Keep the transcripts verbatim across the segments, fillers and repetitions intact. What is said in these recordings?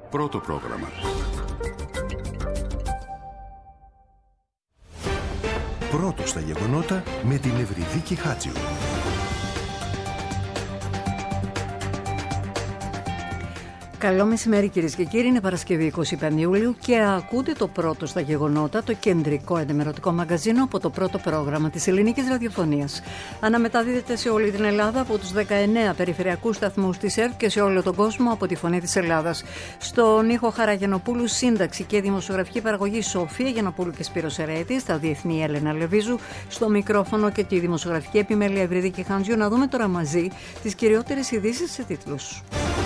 Πρώτο πρόγραμμα. Πρώτο στα γεγονότα με την Ευρυδίκη Χάτζιου. Καλό μεσημέρι κυρίες και κύριοι, είναι Παρασκευή είκοσι πέντε Ιουλίου και ακούτε το πρώτο στα γεγονότα, το κεντρικό ενημερωτικό μαγαζίνο από το πρώτο πρόγραμμα της ελληνικής ραδιοφωνίας. Αναμεταδίδεται σε όλη την Ελλάδα από τους δεκαεννέα περιφερειακούς σταθμούς της ΕΡΤ και σε όλο τον κόσμο από τη Φωνή της Ελλάδας. Στον ήχο Χαραγιανοπούλου, σύνταξη και δημοσιογραφική παραγωγή Σοφία Γιαννοπούλου και Σπύρος Ερέτη, στα διεθνή Έλενα Λεβίζου, στο μικρόφωνο και τη δημοσιογραφική επιμέλεια Ευρυδίκη Χάντζιου. Να δούμε τώρα μαζί τις κυριότερες ειδήσεις σε τίτλους.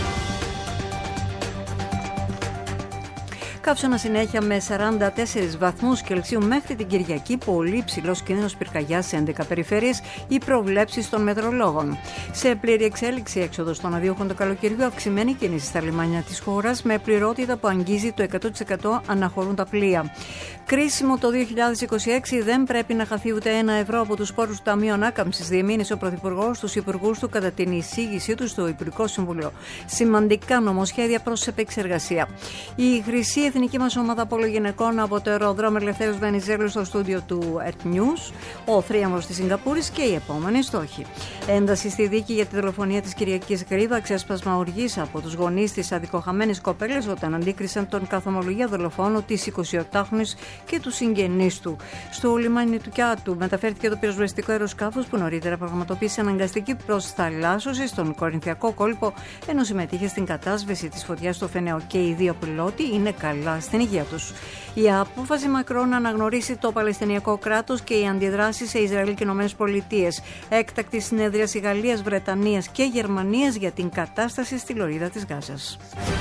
Καύσωνα συνέχεια με σαράντα τέσσερις βαθμούς Κελσίου μέχρι την Κυριακή. Πολύ ψηλός κίνδυνος πυρκαγιάς σε έντεκα περιφέρειες. Οι προβλέψεις των μετρολόγων. Σε πλήρη εξέλιξη έξοδος των αδίωχων το καλοκαιριού. Αυξημένη κίνηση στα λιμάνια της χώρας με πληρότητα που αγγίζει το εκατό τοις εκατό αναχωρούν τα πλοία. Κρίσιμο το δύο χιλιάδες είκοσι έξι, δεν πρέπει να χαθεί ούτε ένα ευρώ από τους πόρους του Ταμείου Ανάκαμψης, διεμήνυσε ο Πρωθυπουργός στους υπουργούς του κατά την εισήγησή του στο Υπουργικό Συμβουλίο. Σημαντικά νομοσχέδια προς επεξεργασία. Η χρυσή εθνική μας ομάδα πολυγυναικών από το αεροδρόμιο Ελευθέριος Βενιζέλου στο στούντιο του ΕΡΤ News, ο θρίαμβος της Σιγκαπούρης και οι επόμενοι στόχοι. Ένταση στη δίκη για τη δολοφονία της Κυριακής Γρήβα, ξέσπασμα οργής από τους γονείς της αδικοχαμένης κοπέλας όταν αντίκρισαν τον καθομολογία δολοφόνο της εικοσιοκτάχρονης και του συγγενείς του. Στο λιμάνι του Κιάτου μεταφέρθηκε το πυροσβεστικό αεροσκάφος που νωρίτερα πραγματοποίησε αναγκαστική προσθαλάσσωση στον Κορινθιακό κόλπο, ενώ συμμετείχε στην κατάσβεση της φωτιάς στο Φενέο, και οι δύο πιλότοι είναι καλά στην υγεία τους. Η απόφαση Μακρόν να αναγνωρίσει το Παλαιστινιακό κράτος και οι αντιδράσεις σε Ισραήλ και Ηνωμένες Πολιτείες. Έκτακτη συνέδριαση Γαλλίας, Βρετανίας και Γερμανίας για την κατάσταση στη λωρίδα της Γάζας.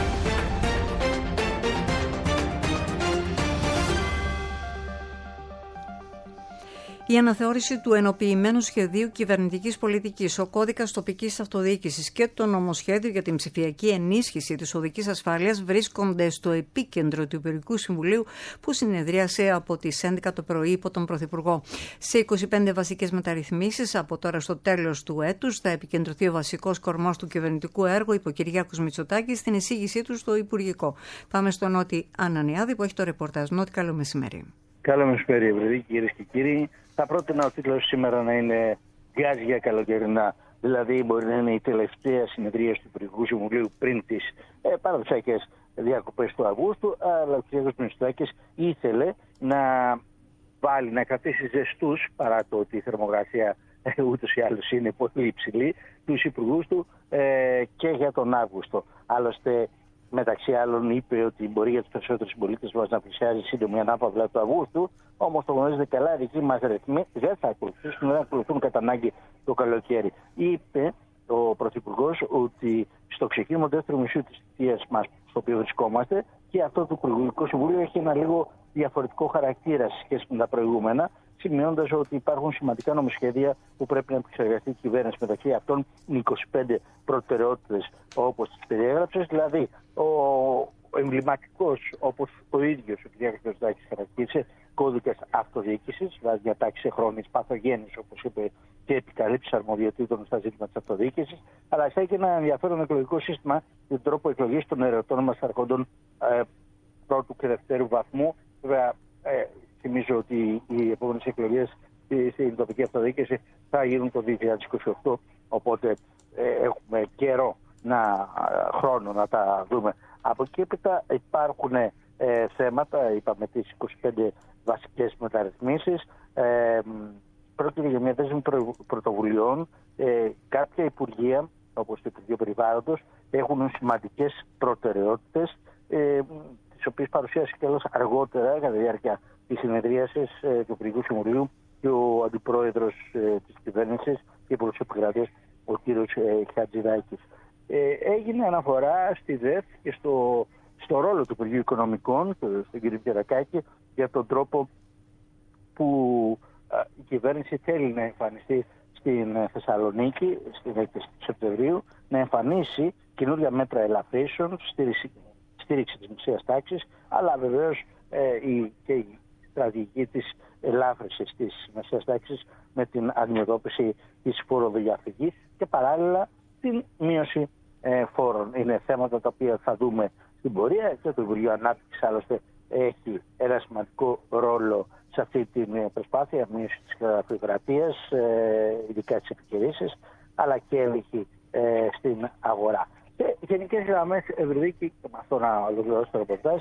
Η αναθεώρηση του ενοποιημένου σχεδίου κυβερνητικής πολιτικής, ο κώδικας τοπικής αυτοδιοίκησης και το νομοσχέδιο για την ψηφιακή ενίσχυση της οδικής ασφάλειας βρίσκονται στο επίκεντρο του Υπουργικού Συμβουλίου που συνεδρίασε από τις έντεκα το πρωί υπό τον Πρωθυπουργό. Σε είκοσι πέντε βασικές μεταρρυθμίσεις από τώρα στο τέλος του έτους θα επικεντρωθεί ο βασικός κορμός του κυβερνητικού έργου υπό Κυριάκος Μητσοτάκη στην εισήγησή του στο Υπουργικό. Πάμε στον Νότι Ανανιάδη που έχει το ρεπορτάζ. Νότι, καλό μεσημέρι. Καλό μεσημέρι, Ευρυδίκη, κυρίες και κύριοι. Θα πρότεινα ο τίτλος σήμερα να είναι «Γκάζια καλοκαιρινά». Δηλαδή, μπορεί να είναι η τελευταία συνεδρία του Υπουργικού Συμβουλίου πριν τις ε, παραδοσιακές διακοπές του Αυγούστου. Αλλά ο κ. Μητσοτάκης ήθελε να βάλει, να κρατήσει ζεστούς, παρά το ότι η θερμοκρασία ε, ούτως ή άλλως είναι πολύ υψηλή, τους υπουργούς του ε, και για τον Αύγουστο. Άλλωστε, μεταξύ άλλων, είπε ότι μπορεί για τους περισσότερους συμπολίτες μας να πλησιάζει σύντομη ανάπαυλα του Αυγούστου. Όμως το γνωρίζετε καλά, οι δικοί μας ρυθμοί δεν θα ακολουθήσουν, δεν θα ακολουθούν κατά ανάγκη το καλοκαίρι. Είπε ο Πρωθυπουργός ότι στο ξεκίνημα του δεύτερου μισού της θητείας μας, στο οποίο βρισκόμαστε, και αυτό το Υπουργικό Συμβούλιο έχει ένα λίγο διαφορετικό χαρακτήρα σε σχέση με τα προηγούμενα, σημειώνοντας ότι υπάρχουν σημαντικά νομοσχέδια που πρέπει να επεξεργαστεί η κυβέρνηση. Μεταξύ αυτών είναι είκοσι πέντε προτεραιότητες όπως τις περιέγραψες, δηλαδή ο εμβληματικός, όπως ο ίδιος ο κ. Μητσοτάκης χαρακτήρισε, κώδικας αυτοδιοίκησης, δηλαδή διατάξει χρόνιες παθογένειες, όπως είπε, και επικαλύψεις αρμοδιοτήτων στα ζήτημα της αυτοδιοίκησης, αλλά έχει και ένα ενδιαφέρον εκλογικό σύστημα για τον τρόπο εκλογής των ερετών μας αρχόντων ε, πρώτου και δευτέρου βαθμού. Βέβαια, ε, θυμίζω ότι οι επόμενες εκλογές στην τοπική αυτοδιοίκηση θα γίνουν το δύο χιλιάδες είκοσι οκτώ, οπότε ε, έχουμε καιρό να, χρόνο να τα δούμε. Από εκεί έπειτα υπάρχουν ε, θέματα, είπαμε τις είκοσι πέντε βασικές μεταρρυθμίσεις. Ε, πρόκειται για μια δέσμη πρωτοβουλειών. Ε, κάποια υπουργεία, όπως το Υπουργείο Περιβάλλοντος, έχουν σημαντικές προτεραιότητες, ε, τις οποίες παρουσίασε και αργότερα, κατά τη διάρκεια της συνεδρίασης ε, του Υπουργικού Συμβουλίου, και ο Αντιπρόεδρος ε, της Κυβέρνησης και Υπουργός Επικρατείας, ο κ. Ε, Χατζηδάκης. Ε, έγινε αναφορά στη ΔΕΘ και στο, στο ρόλο του Υπουργείου Οικονομικών, στον κ. Κερακάκη, για τον τρόπο που α, η κυβέρνηση θέλει να εμφανιστεί στην Θεσσαλονίκη στην έκθεση του Σεπτεμβρίου, να εμφανίσει καινούργια μέτρα ελαφρύσεων, στήριξη, στήριξη της μεσαίας τάξης, αλλά βεβαίως ε, η, και η στρατηγική της ελάφρυνσης της μεσαίας τάξης με την αντιμετώπιση της φοροδιαφυγής και παράλληλα την μείωση ε, φόρων. Είναι θέματα τα οποία θα δούμε την πορεία και το Υπουργείο Ανάπτυξης άλλωστε έχει ένα σημαντικό ρόλο σε αυτή την προσπάθεια μείωση της γραφειοκρατίας, ειδικά στις επιχειρήσεις, αλλά και έλεγχη στην αγορά. Σε γενικές γραμμές, Ευρυδίκη, και με αυτό να ολοκληρώσω το ρεπορτάζ,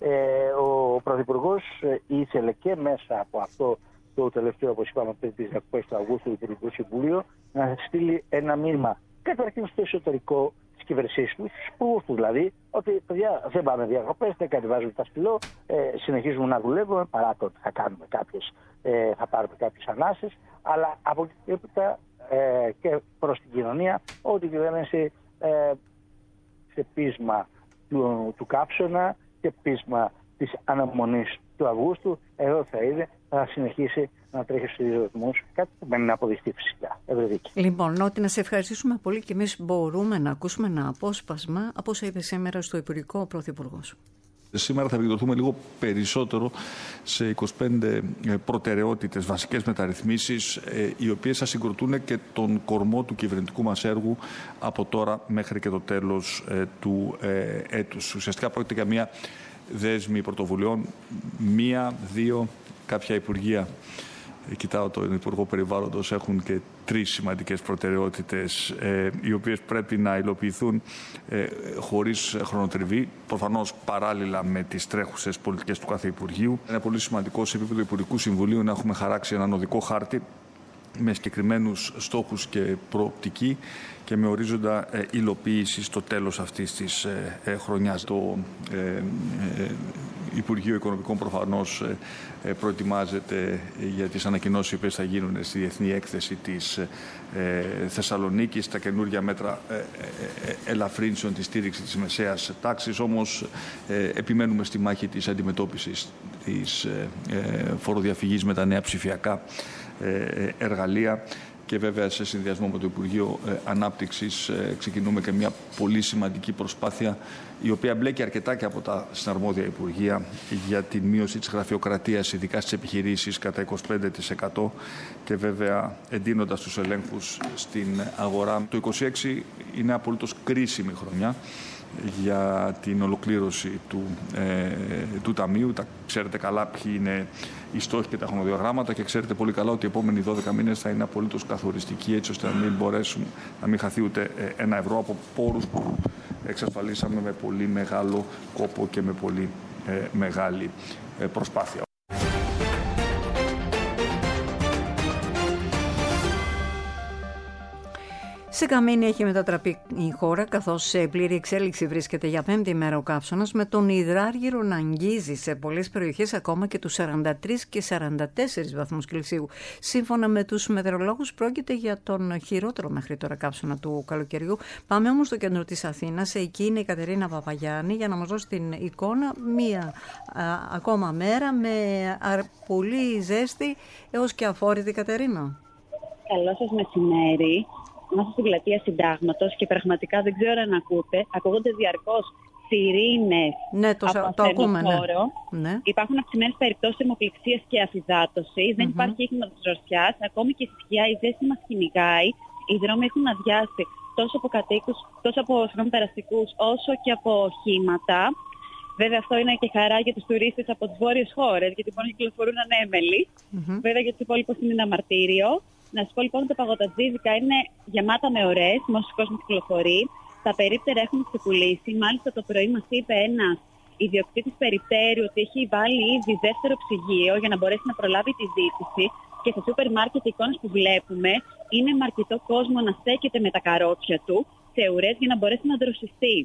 ο Πρωθυπουργός ήθελε και μέσα από αυτό το τελευταίο, όπως είπαμε πριν, τις διακοπές του Αυγούστου, του Υπουργικού Συμβουλίου, να στείλει ένα μήνυμα καταρχήν στο εσωτερικό της κυβερνήσης του, στους υπουργούς του δηλαδή, ότι παιδιά δεν πάμε διακοπές, δεν κατεβάζουμε τα σπηλό, ε, συνεχίζουμε να δουλεύουμε, παρά το ότι θα κάνουμε κάποιες, ε, θα πάρουμε κάποιες ανάσες, αλλά από εκεί και έπειτα ε, και προς την κοινωνία, ότι η κυβέρνηση ε, σε πείσμα του, του κάψωνα και πείσμα της αναμονής του Αυγούστου, εδώ θα είναι, θα συνεχίσει να τρέχει στους ίδιους ρυθμούς, κάτι που μένει να αποδειχτεί φυσικά. Ευρυδίκη. Λοιπόν, Νότι, να σε ευχαριστήσουμε πολύ και εμείς μπορούμε να ακούσουμε ένα απόσπασμα από όσα είπε σήμερα στο Υπουργικό Πρωθυπουργός. Σήμερα θα επικεντρωθούμε λίγο περισσότερο σε είκοσι πέντε προτεραιότητες, βασικές μεταρρυθμίσεις, οι οποίες θα συγκροτούν και τον κορμό του κυβερνητικού μας έργου από τώρα μέχρι και το τέλος του έτους. Ουσιαστικά πρόκειται για μια δέσμη πρωτοβουλειών, μία, δύο, κάποια υπουργεία. Κοιτάω τον Υπουργό Περιβάλλοντος, έχουν και τρεις σημαντικές προτεραιότητες, ε, οι οποίες πρέπει να υλοποιηθούν ε, χωρίς χρονοτριβή, προφανώς παράλληλα με τις τρέχουσες πολιτικές του κάθε Υπουργείου. Είναι πολύ σημαντικό σε επίπεδο Υπουργικού Συμβουλίου να έχουμε χαράξει έναν οδικό χάρτη με συγκεκριμένους στόχους και προοπτική και με ορίζοντα ε, υλοποίηση στο τέλος αυτής της ε, ε, χρονιάς. Το ε, ε, Υπουργείο Οικονομικών προφανώς ε, ε, προετοιμάζεται για τις ανακοινώσεις οι οποίες θα γίνουν στη Διεθνή Έκθεση της ε, Θεσσαλονίκης, τα καινούργια μέτρα ε, ε, ε, ελαφρύνσεων της στήριξης της μεσαίας τάξης. Όμως ε, επιμένουμε στη μάχη της αντιμετώπισης της ε, ε, φοροδιαφυγής με τα νέα ψηφιακά εργαλεία και βέβαια σε συνδυασμό με το Υπουργείο Ανάπτυξης ξεκινούμε και μια πολύ σημαντική προσπάθεια η οποία μπλέκει αρκετά και από τα συναρμόδια Υπουργεία για την μείωση της γραφειοκρατίας, ειδικά στις επιχειρήσεις, κατά είκοσι πέντε τοις εκατό και βέβαια εντείνοντας τους ελέγχους στην αγορά. Το είκοσι έξι είναι απολύτως κρίσιμη χρονιά για την ολοκλήρωση του, ε, του Ταμείου. Τα ξέρετε καλά ποιοι είναι οι στόχοι και τα χρονοδιαγράμματα και ξέρετε πολύ καλά ότι οι επόμενοι δώδεκα μήνες θα είναι απολύτως καθοριστικοί, έτσι ώστε να μην μπορέσουν να μην χαθεί ούτε ένα ευρώ από πόρους που εξασφαλίσαμε με πολύ μεγάλο κόπο και με πολύ ε, μεγάλη ε, προσπάθεια. Σε Καμίνη έχει μετατραπεί η χώρα, καθώς σε πλήρη εξέλιξη βρίσκεται για πέμπτη μέρα ο καύσωνας, με τον υδράργυρο να αγγίζει σε πολλές περιοχές ακόμα και τους σαράντα τρεις και σαράντα τέσσερις βαθμούς Κελσίου. Σύμφωνα με τους μετεωρολόγους, πρόκειται για τον χειρότερο μέχρι τώρα καύσωνα του καλοκαιριού. Πάμε όμως στο κέντρο της Αθήνας. Εκεί είναι η Κατερίνα Παπαγιάννη για να μας δώσει την εικόνα. Μία α, ακόμα μέρα με α, πολύ ζέστη έως και αφόρητη. Κατερίνα. Καλό σας μεσημέρι. Είμαστε στην πλατεία Συντάγματος και πραγματικά δεν ξέρω αν ακούτε. Ακούγονται διαρκώς σιρήνες ναι, το, από το ακούμε, ναι. Ναι. Υπάρχουν αυξημένες περιπτώσεις θερμοπληξίας και αφυδάτωσης. Mm-hmm. Δεν υπάρχει ίχνημα της δροσιάς. Ακόμη και στη σκιά η ζέστη μας κυνηγάει. Οι δρόμοι έχουν αδειάσει τόσο από κατοίκους, τόσο από συγγνώμη, περαστικούς, όσο και από οχήματα. Βέβαια, αυτό είναι και χαρά για τους τουρίστες από τις βόρειες χώρες, γιατί μπορούν να κυκλοφορούν ανέμελοι. Mm-hmm. Βέβαια, για τους υπόλοιπους είναι ένα μαρτύριο. Να σας πω λοιπόν ότι τα παγωταζίδικα είναι γεμάτα με ωραίες, με όσους κόσμος κυκλοφορεί. Τα περίπτερα έχουν ξεκουλήσει. Μάλιστα το πρωί μας είπε ένας ιδιοκτήτης περιπτέρου ότι έχει βάλει ήδη δεύτερο ψυγείο για να μπορέσει να προλάβει τη ζήτηση. Και στα σούπερ μάρκετ οι εικόνες που βλέπουμε είναι με αρκετό κόσμο να στέκεται με τα καρότσια του σε ουρές για να μπορέσει να δροσιστεί.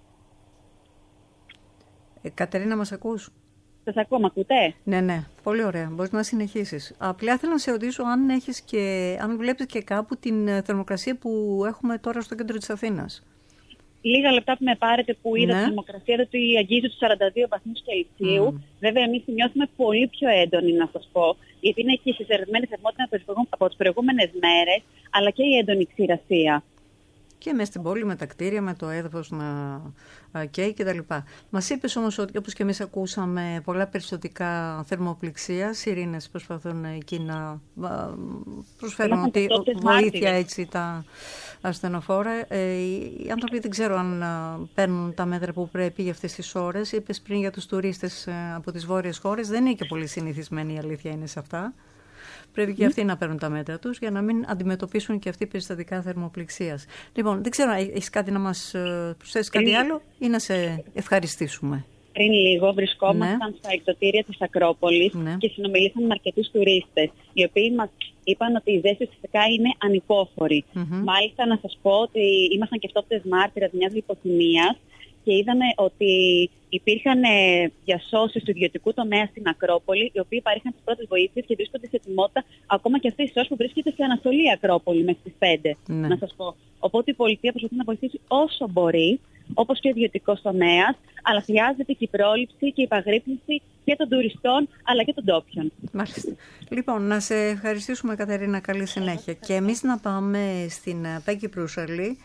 Ε, Κατερίνα, μας ακούς? Σας ακούω, μ' ακούτε? Ναι, ναι. Πολύ ωραία. Μπορείς να συνεχίσεις. Απλά θέλω να σε ρωτήσω αν, έχεις και, αν βλέπεις και κάπου την θερμοκρασία που έχουμε τώρα στο κέντρο της Αθήνας. Λίγα λεπτά που με πάρετε που είδα ναι. τη θερμοκρασία, ότι αγγίζει τους σαράντα δύο βαθμούς Κελσίου. Mm. Βέβαια, εμείς τη νιώθουμε πολύ πιο έντονη, να σας πω, γιατί είναι και η συσσωρευμένη θερμότητα από τις προηγούμενες μέρες, αλλά και η έντονη ξηρασία. Και μέσα στην πόλη με τα κτίρια, με το έδαφος να καίει κτλ. Μας είπες όμως ότι, όπως και εμείς ακούσαμε, πολλά περιστατικά θερμοπληξίας. Οι Ειρήνες προσπαθούν εκεί να προσφέρουν ότι βοήθεια έτσι τα ασθενοφόρα. Ε, οι άνθρωποι δεν ξέρω αν παίρνουν τα μέτρα που πρέπει για αυτές τις ώρες. Είπες πριν για τους τουρίστες από τις βόρειες χώρες. Δεν είναι και πολύ συνηθισμένη, η αλήθεια είναι σε αυτά. Πρέπει και αυτοί να παίρνουν τα μέτρα τους για να μην αντιμετωπίσουν και αυτοί περιστατικά θερμοπληξίας. Λοιπόν, δεν ξέρω, έχεις κάτι να μας προσθέσεις κάτι άλλο ή να σε ευχαριστήσουμε? Πριν λίγο βρισκόμασταν ναι. στα εκδοτήρια της Ακρόπολης ναι. και συνομιλήσαμε με αρκετούς τουρίστες, οι οποίοι μας είπαν ότι η ζέστη φυσικά είναι ανυπόφορη. Mm-hmm. Μάλιστα, να σας πω ότι ήμασταν και αυτόπτες μάρτυρας μιας λιποθυμίας και είδαμε ότι υπήρχαν διασώσεις του ιδιωτικού τομέα στην Ακρόπολη, οι οποίοι παρήχαν τις πρώτες βοήθειες και βρίσκονται σε ετοιμότητα ακόμα και αυτή η σώση που βρίσκεται σε Ανατολή Ακρόπολη μέχρι τις πέντε. Ναι. Να σας πω. Οπότε η πολιτεία προσπαθεί να βοηθήσει όσο μπορεί, όπως και ο ιδιωτικός τομέας, αλλά χρειάζεται και η πρόληψη και η επαγρύπνηση και των τουριστών αλλά και των ντόπιων. Μάλιστα. Λοιπόν, να σε ευχαριστήσουμε, Κατερίνα. Καλή συνέχεια. Και εμείς να πάμε στην Πέγκη Προύσαλη.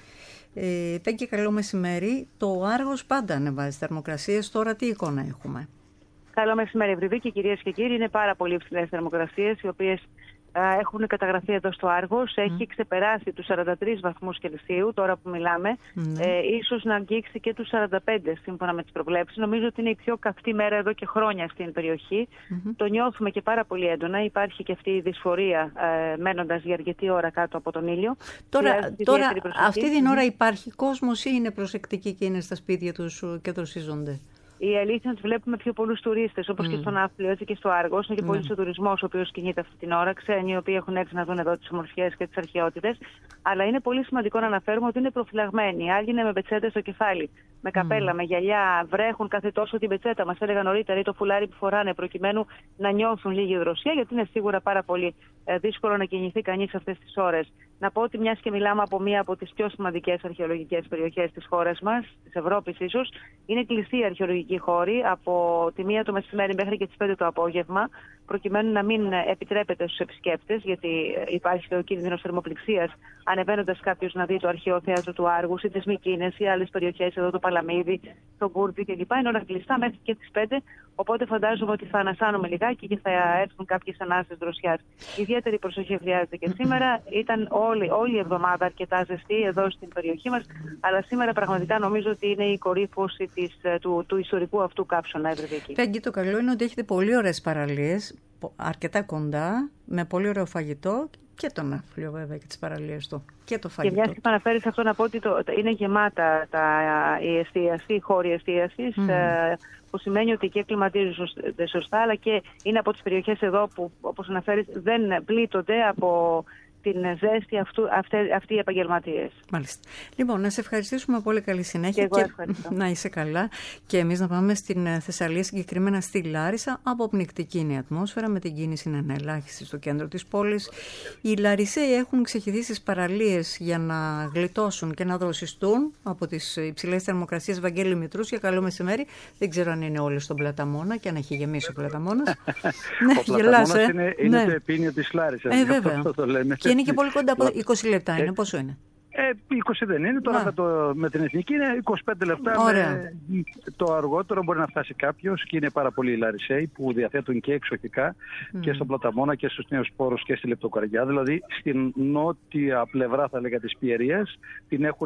Ε, Πέγκη, καλό μεσημέρι. Το Άργος πάντα ανεβάζει θερμοκρασίες. Τώρα τι εικόνα έχουμε? Καλό μεσημέρι, Ευρυδίκη, κυρίες και κύριοι. Είναι πάρα πολύ υψηλές θερμοκρασίες, οι οποίες α, έχουν καταγραφεί εδώ στο Άργος. Mm. Έχει ξεπεράσει τους σαράντα τρεις βαθμούς Κελσίου, τώρα που μιλάμε. Mm. Ε, ίσως να αγγίξει και τους σαράντα πέντε, σύμφωνα με τις προβλέψεις. Νομίζω ότι είναι η πιο καυτή μέρα εδώ και χρόνια στην περιοχή. Mm-hmm. Το νιώθουμε και πάρα πολύ έντονα. Υπάρχει και αυτή η δυσφορία, ε, μένοντας για αρκετή ώρα κάτω από τον ήλιο. Τώρα, τώρα αυτή την ώρα υπάρχει κόσμος ή είναι προσεκτικοί και είναι στα σπίτια τους και δροσίζονται? Η αλήθεια είναι ότι βλέπουμε πιο πολλούς τουρίστες, όπως mm. και στον Ναύπλιο, έτσι και στο Άργος. Είναι και πολύ ο τουρισμός ο οποίος κινείται αυτή την ώρα. Ξένοι οι οποίοι έχουν έρθει να δουν εδώ τις ομορφιές και τις αρχαιότητες. Αλλά είναι πολύ σημαντικό να αναφέρουμε ότι είναι προφυλαγμένοι. Άλλοι είναι με πετσέτες στο κεφάλι, με καπέλα, mm. με γυαλιά, βρέχουν κάθε τόσο την πετσέτα, μας έλεγαν νωρίτερα, ή το φουλάρι που φοράνε, προκειμένου να νιώθουν λίγη δροσιά, γιατί είναι σίγουρα πάρα πολύ ε, δύσκολο να κινηθεί κανείς αυτές τις ώρες. Να πω ότι μιας και μιλάμε από μία από τις πιο σημαντικές αρχαιολογικές περιοχές της χώρας μας, της Ευρώπης ίσως, είναι κλειστή η αρχαιολογική χώρη από τη μία το μεσημέρι μέχρι και τις πέντε το απόγευμα, προκειμένου να μην επιτρέπεται στους επισκέπτες, γιατί υπάρχει και ο κίνδυνος θερμοπληξίας ανεβαίνοντας κάποιος να δει το αρχαίο θέατρο του Άργους ή τις Μυκίνες ή άλλες περιοχές, εδώ το Παλαμίδι, το Μπούρδι κλπ. Είναι όλα κλειστά μέχρι και τις πέντε, οπότε φαντάζομαι ότι θα ανασάνουμε λιγάκι και θα έρθουν κάποιες ανάσες δροσιάς. Ιδιαίτερη προσοχή χρειάζεται και σήμερα. Ήταν όλη, όλη η εβδομάδα αρκετά ζεστή εδώ στην περιοχή μας, αλλά σήμερα πραγματικά νομίζω ότι είναι η κορύφωση της, του, του ιστορικού αυτού κάψωνα Ευρυδίκη. Πέγγι, το καλό είναι ότι έχετε πολύ ωραίες παραλίες, αρκετά κοντά, με πολύ ωραίο φαγητό και το Ναύπλιο βέβαια και τις παραλίες του και το φαγητό. Και μιας και αναφέρεις αυτό, να πω ότι το, είναι γεμάτα τα, η εστίαση, οι χώροι εστίασης, mm. ε, που σημαίνει ότι και κλιματίζονται σωστά, αλλά και είναι από τις περιοχές εδώ που, όπως αναφέρεις, δεν πλήττονται από την ζέστη αυτού, αυτοί, αυτοί οι επαγγελματίες. Μάλιστα. Λοιπόν, να σε ευχαριστήσουμε πολύ. Καλή συνέχεια. Και εγώ και να είσαι καλά. Και εμείς να πάμε στην Θεσσαλία, συγκεκριμένα στη Λάρισα. Αποπνικτική είναι η ατμόσφαιρα, με την κίνηση να είναι ελάχιστη στο κέντρο της πόλης. Οι Λαρισαίοι έχουν ξεχυθεί στις παραλίες για να γλιτώσουν και να δροσιστούν από τις υψηλές θερμοκρασίες. Βαγγέλη Μητρούς, καλό μεσημέρι. Δεν ξέρω αν είναι όλοι στον Πλαταμόνα και αν έχει γεμίσει ο Πλαταμόνας. Ναι, γελάς, ε. είναι, είναι ναι. το επίνιο της Λάρισσας. Ε, βέβαια. Το λέμε. Και είναι και πολύ κοντά, από είκοσι λεπτά είναι, πόσο είναι? Ε, είκοσι δεν είναι, τώρα με, το, με την εθνική είναι είκοσι πέντε λεπτά. Με, το αργότερο μπορεί να φτάσει κάποιος και είναι πάρα πολλοί οι Λαρισαίοι που διαθέτουν και εξοχικά mm. και στον Πλαταμόνα και στους Νέους Πόρους και στη Λεπτοκαρδιά. Δηλαδή στην νότια πλευρά, θα λέγα, της Πιερίας την έχουν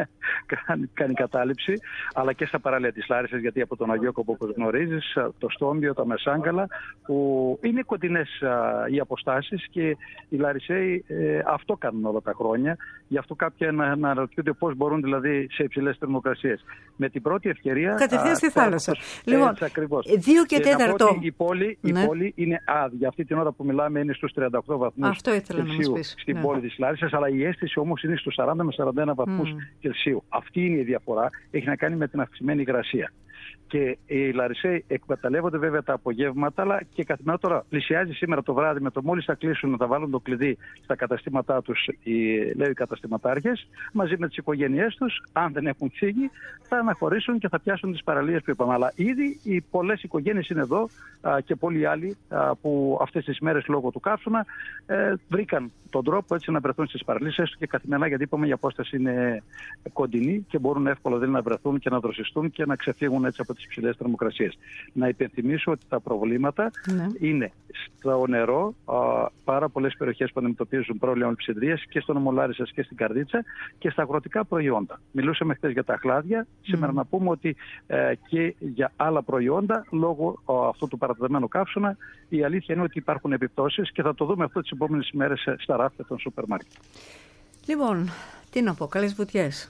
κάνει, κάνει κατάληψη, αλλά και στα παραλία της Λάρισσας, γιατί από τον Αγιώκοπο, όπως γνωρίζεις, το Στόμπιο, τα Μεσάγκαλα, που είναι κοντινές α, οι αποστάσεις και οι Λαρισαίοι ε, αυτό κάνουν όλα τα χρόνια. Γι' αυτό και να, να ρωτιούνται πώς μπορούν δηλαδή σε υψηλές θερμοκρασίες. Με την πρώτη ευκαιρία. Κατευθείαν στη θάλασσα. Λοιπόν, δύο και τέταρτο. Η πόλη, ναι. η πόλη είναι άδεια. Αυτή την ώρα που μιλάμε είναι στους τριάντα οκτώ βαθμούς Κελσίου στην ναι. πόλη της Λάρισσας, αλλά η αίσθηση όμως είναι στους σαράντα με σαράντα ένα βαθμούς mm. Κελσίου. Αυτή είναι η διαφορά. Έχει να κάνει με την αυξημένη υγρασία. Και οι Λαρισαίοι εκμεταλλεύονται βέβαια τα απογεύματα, αλλά και καθημερινά τώρα πλησιάζει σήμερα το βράδυ με το μόλις θα κλείσουν να τα βάλουν το κλειδί στα καταστήματά τους οι λέει καταστηματάρχες, μαζί με τις οικογένειές τους, αν δεν έχουν φύγει, θα αναχωρήσουν και θα πιάσουν τις παραλίες που είπαμε. Αλλά ήδη οι πολλές οικογένειες είναι εδώ α, και πολλοί άλλοι α, που αυτές τις μέρες λόγω του καύσωνα ε, βρήκαν τον τρόπο έτσι να βρεθούν στις παραλίες, έστω και καθημερινά, γιατί είπαμε η απόσταση είναι κοντινή και μπορούν εύκολα δηλαδή να βρεθούν και να δροσιστούν και να ξεφύγουν έτσι από τις υψηλές θερμοκρασίες. Να υπενθυμίσω ότι τα προβλήματα ναι. είναι στο νερό, α, πάρα πολλές περιοχές που αντιμετωπίζουν πρόβλημα λειψιδρίας και στο νομό Λάρισσας και στην Καρδίτσα, και στα αγροτικά προϊόντα. Μιλούσαμε χθες για τα χλάδια. Σήμερα mm. να πούμε ότι ε, και για άλλα προϊόντα, λόγω α, αυτού του παρατεταμένου καύσωνα, η αλήθεια είναι ότι υπάρχουν επιπτώσεις και θα το δούμε αυτό τις επόμενες ημέρες στα ράφια των σούπερ μάρκετ. Λοιπόν, τι να πω, καλές βουτιές.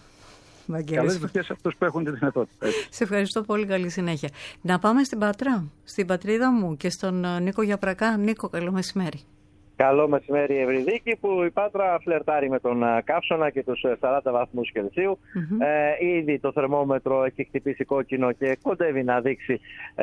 Καλές βουτιές σε αυτούς που έχουν τη δυνατότητα. Σε ευχαριστώ πολύ, καλή συνέχεια. Να πάμε στην Πάτρα, στην πατρίδα μου και στον Νίκο Γιαπρακά. Νίκο, καλό μεσημέρι. Καλό μεσημέρι, Ευρυδίκη, που η Πάτρα φλερτάρει με τον καύσωνα και τους σαράντα βαθμούς Κελσίου. Mm-hmm. Ε, ήδη το θερμόμετρο έχει χτυπήσει κόκκινο και κοντεύει να δείξει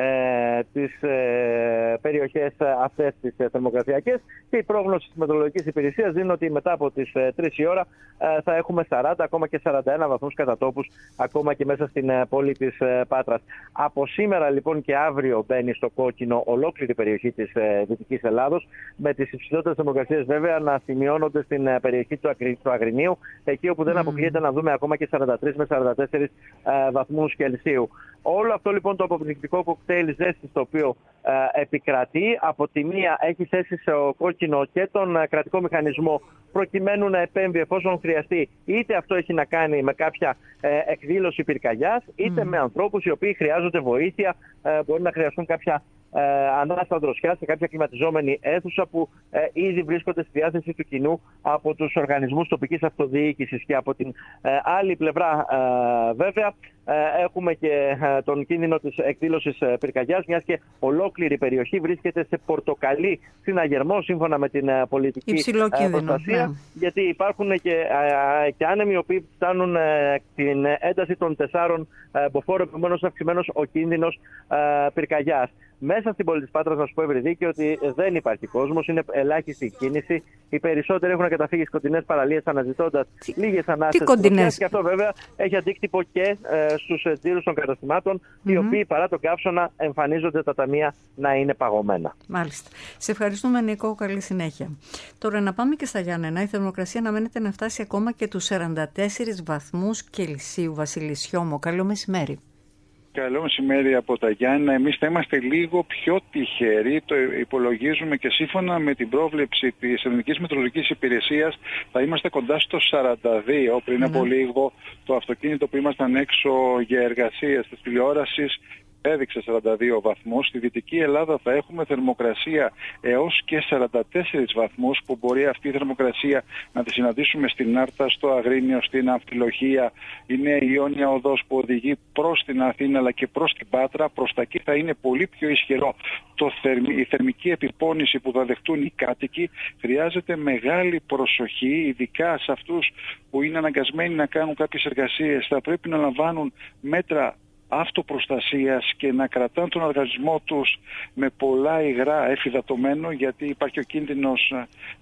ε, τις ε, περιοχές αυτές τις ε, θερμοκρασιακές. Και η πρόγνωση της Μετεωρολογικής Υπηρεσίας δίνει ότι μετά από τις ε, τρεις η ώρα ε, θα έχουμε σαράντα, ακόμα και σαράντα ένα βαθμούς κατά τόπους, ακόμα και μέσα στην ε, πόλη της ε, Πάτρας. Από σήμερα λοιπόν και αύριο μπαίνει στο κόκκινο ολόκληρη περιοχή της ε, Δυτικής Ελλάδος, με τις υψηλότερες θερμοκρασίες βέβαια να σημειώνονται στην περιοχή του, Ακρι... του Αγρινίου, εκεί όπου δεν αποκλείεται να δούμε ακόμα και σαράντα τρεις με σαράντα τέσσερις ε, βαθμούς Κελσίου. Όλο αυτό λοιπόν το αποπληκτικό κοκτέιλ ζέστη το οποίο ε, επικρατεί, από τη μία έχει θέσει σε κόκκινο και τον ε, κρατικό μηχανισμό προκειμένου να επέμβει εφόσον χρειαστεί, είτε αυτό έχει να κάνει με κάποια ε, εκδήλωση πυρκαγιάς, είτε mm. με ανθρώπους οι οποίοι χρειάζονται βοήθεια, ε, μπορεί να χρειαστούν κάποια Ε, ανάστα δροσιά σε κάποια κλιματιζόμενη αίθουσα που ε, ήδη βρίσκονται στη διάθεση του κοινού από τους οργανισμούς τοπικής αυτοδιοίκησης. Και από την ε, άλλη πλευρά ε, βέβαια ε, έχουμε και ε, τον κίνδυνο της εκδήλωσης ε, πυρκαγιάς, μιας και ολόκληρη περιοχή βρίσκεται σε πορτοκαλί συναγερμό σύμφωνα με την ε, πολιτική ε, προστασία, ναι. γιατί υπάρχουν και, ε, και άνεμοι οι οποίοι φτάνουν ε, την ένταση των τεσσάρων ε, μποφόρ, επομένως αυξημένος ο κίνδυνος ε, πυρκαγιάς. Μέσα στην πόλη της Πάτρας, να σου πω, Ευρυδίκη, ότι δεν υπάρχει κόσμος, είναι ελάχιστη η κίνηση. Οι περισσότεροι έχουν καταφύγει στις κοντινές παραλίες αναζητώντας λίγες ανάσες τροφιάς. Και αυτό βέβαια έχει αντίκτυπο και ε, στους τζίρους των καταστημάτων, mm-hmm. οι οποίοι παρά τον καύσωνα εμφανίζονται τα ταμεία να είναι παγωμένα. Μάλιστα. Σε ευχαριστούμε, Νικό. Καλή συνέχεια. Τώρα να πάμε και στα Γιάννενα. Η θερμοκρασία αναμένεται να φτάσει ακόμα και τους σαράντα τέσσερις βαθμούς Κελσίου. Βασίλη Σιώμο, καλό μεσημέρι. Καλό μεσημέρι από τα Γιάννενα. Εμείς θα είμαστε λίγο πιο τυχεροί, το υπολογίζουμε, και σύμφωνα με την πρόβλεψη της Εθνικής Μετεωρολογικής Υπηρεσίας θα είμαστε κοντά στο σαράντα δύο. Πριν mm. από λίγο το αυτοκίνητο που ήμασταν έξω για εργασίες της τηλεόρασης έδειξε σαράντα δύο βαθμούς. Στη Δυτική Ελλάδα θα έχουμε θερμοκρασία έως και σαράντα τέσσερις βαθμούς, που μπορεί αυτή η θερμοκρασία να τη συναντήσουμε στην Άρτα, στο Αγρίνιο, στην Αμφιλοχία. Είναι η Ιόνια οδός που οδηγεί προς την Αθήνα αλλά και προς την Πάτρα. Προς τα εκεί θα είναι πολύ πιο ισχυρό το θερμ... η θερμική επιπόνηση που θα δεχτούν οι κάτοικοι. Χρειάζεται μεγάλη προσοχή, ειδικά σε αυτούς που είναι αναγκασμένοι να κάνουν κάποιες εργασίες. Θα πρέπει να λαμβάνουν μέτρα αυτοπροστασίας και να κρατάνε τον οργανισμό τους με πολλά υγρά εφυδατωμένο, γιατί υπάρχει ο κίνδυνος